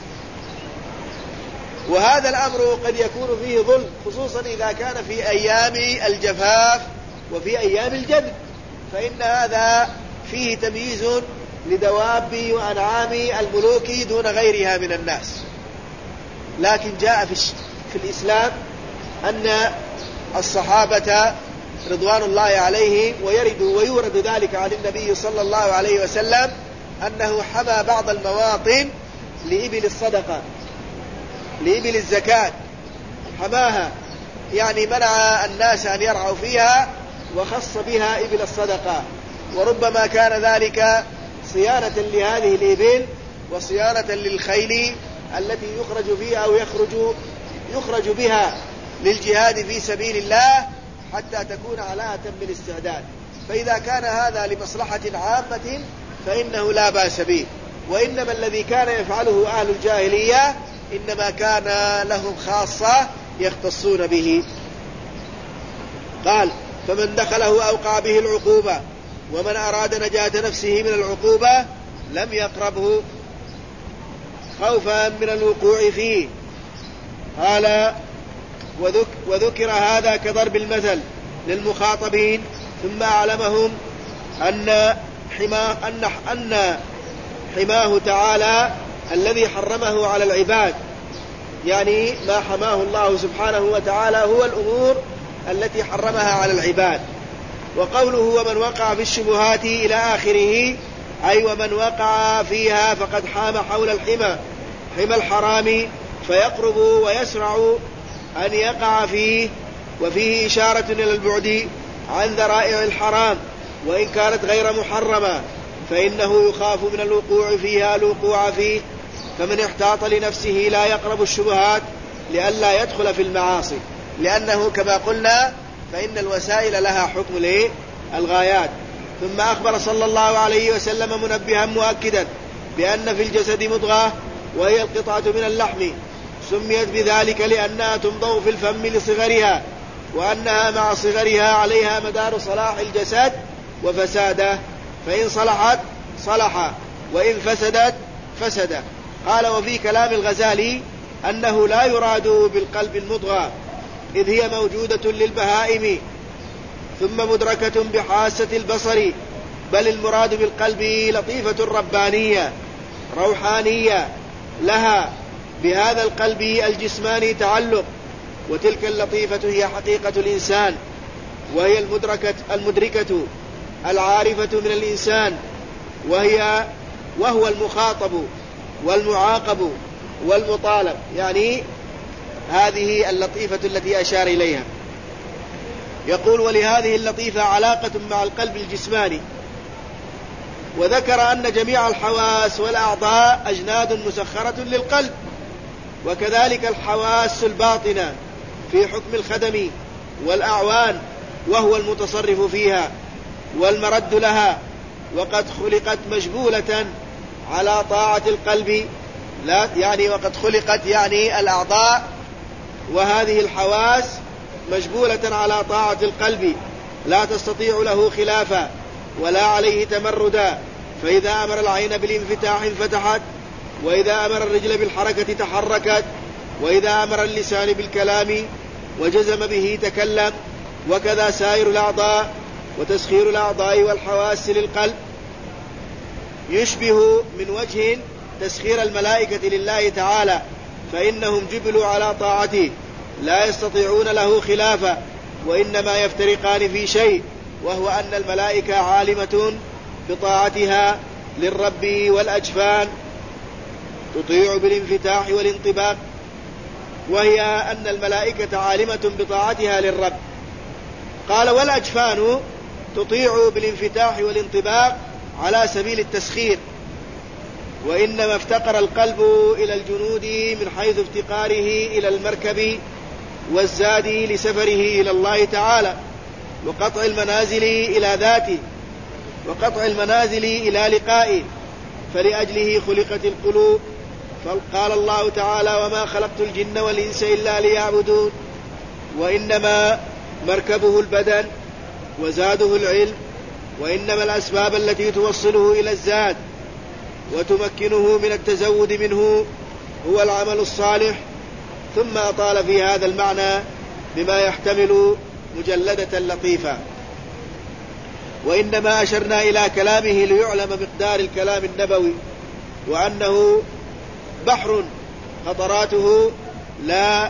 S1: وهذا الأمر قد يكون فيه ظلم، خصوصا إذا كان في أيام الجفاف وفي أيام الجذب، فإن هذا فيه تمييز لدواب وأنعام الملوك دون غيرها من الناس. لكن جاء في الإسلام أن الصحابة رضوان الله عليهم ويرد ويورد ذلك عن النبي صلى الله عليه وسلم أنه حمى بعض المواطن لإبل الصدقة لإبل الزكاة، حماها يعني منع الناس أن يرعوا فيها وخص بها إبل الصدقة، وربما كان ذلك صيانة لهذه الإبل وصيانة للخيل التي يخرج فيها أو يخرج يخرج بها للجهاد في سبيل الله حتى تكون علاءة بالاستعداد. فإذا كان هذا لمصلحة عامة فإنه لا بأس به، وإنما الذي كان يفعله أهل الجاهلية إنما كان لهم خاصة يختصون به. قال فمن دخله أوقع به العقوبة، ومن أراد نجاة نفسه من العقوبة لم يقربه خوفا من الوقوع فيه. قال وذك وذكر هذا كضرب المثل للمخاطبين، ثم أعلمهم أن حما أن أن حماه تعالى الذي حرمه على العباد، يعني ما حماه الله سبحانه وتعالى هو الأمور التي حرمها على العباد. وقوله ومن وقع في الشبهات إلى آخره، أي ومن وقع فيها فقد حام حول الحمى حمى الحرام فيقرب ويسرع أن يقع فيه، وفيه إشارة إلى البعد عن ذرائع الحرام وإن كانت غير محرمة، فإنه يخاف من الوقوع فيها الوقوع فيه. فمن احتاط لنفسه لا يقرب الشبهات لئلا يدخل في المعاصي، لأنه كما قلنا فإن الوسائل لها حكم الغايات. ثم أخبر صلى الله عليه وسلم منبها مؤكدا بأن في الجسد مضغة وهي القطعة من اللحم، سميت بذلك لأنها تمضغ في الفم لصغرها، وأنها مع صغرها عليها مدار صلاح الجسد وفساده، فإن صلحت صلح وإن فسدت فسد. قال وفي كلام الغزالي أنه لا يراد بالقلب المضغة إذ هي موجودة للبهائم ثم مدركة بحاسة البصر، بل المراد بالقلب لطيفة ربانية روحانية لها بهذا القلب الجسماني تعلق، وتلك اللطيفة هي حقيقة الإنسان، وهي المدركة, المدركة العارفة من الإنسان، وهي وهو المخاطب والمعاقب والمطالب، يعني هذه اللطيفة التي أشار إليها. يقول ولهذه اللطيفة علاقة مع القلب الجسماني. وذكر أن جميع الحواس والأعضاء أجناد مسخرة للقلب، وكذلك الحواس الباطنة في حكم الخدم والأعوان، وهو المتصرف فيها والمرد لها، وقد خلقت مجبولة على طاعة القلب لا يعني وقد خلقت يعني الأعضاء وهذه الحواس مجبولة على طاعة القلب، لا تستطيع له خلافا ولا عليه تمردا. فإذا أمر العين بالانفتاح انفتحت، وإذا أمر الرجل بالحركة تحركت، وإذا أمر اللسان بالكلام وجزم به تكلم. وكذا سائر الأعضاء، وتسخير الأعضاء والحواس للقلب يشبه من وجه تسخير الملائكة لله تعالى، فإنهم جبلوا على طاعته لا يستطيعون له خلافا، وإنما يفترقان في شيء، وهو أن الملائكة عالمة بطاعتها للرب، والأجفان تطيع بالانفتاح والانطباق، وهي أن الملائكة عالمة بطاعتها للرب. قال والأجفان تطيع بالانفتاح والانطباق على سبيل التسخير، وإنما افتقر القلب إلى الجنود من حيث افتقاره إلى المركب والزاد لسفره إلى الله تعالى، وقطع المنازل إلى ذاته، وقطع المنازل إلى لقائه، فلأجله خلقت القلوب. فقال الله تعالى وما خلقت الجن والإنس إلا ليعبدون. وإنما مركبه البدن وزاده العلم، وإنما الأسباب التي توصله إلى الزاد وتمكنه من التزود منه هو العمل الصالح. ثم أطال في هذا المعنى بما يحتمل مجلدة لطيفة. وإنما أشرنا إلى كلامه ليعلم مقدار الكلام النبوي، وأنه بحر خطراته لا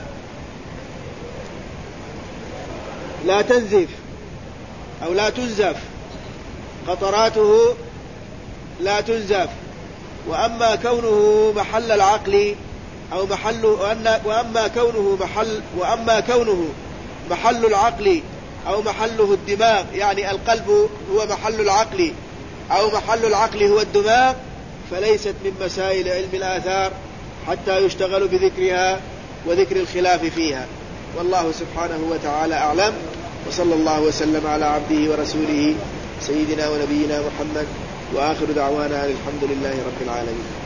S1: لا تنزف أو لا تنزف، قطراته لا تنزف. وأما كونه محل العقل أو محل وأما كونه محل وأما كونه محل العقل أو محله الدماغ، يعني القلب هو محل العقل أو محل العقل هو الدماغ، فليست من مسائل علم الآثار حتى يشتغل بذكرها وذكر الخلاف فيها. والله سبحانه وتعالى أعلم، وصلى الله وسلم على عبده ورسوله سيدنا ونبينا محمد، وآخر دعوانا الحمد لله رب العالمين.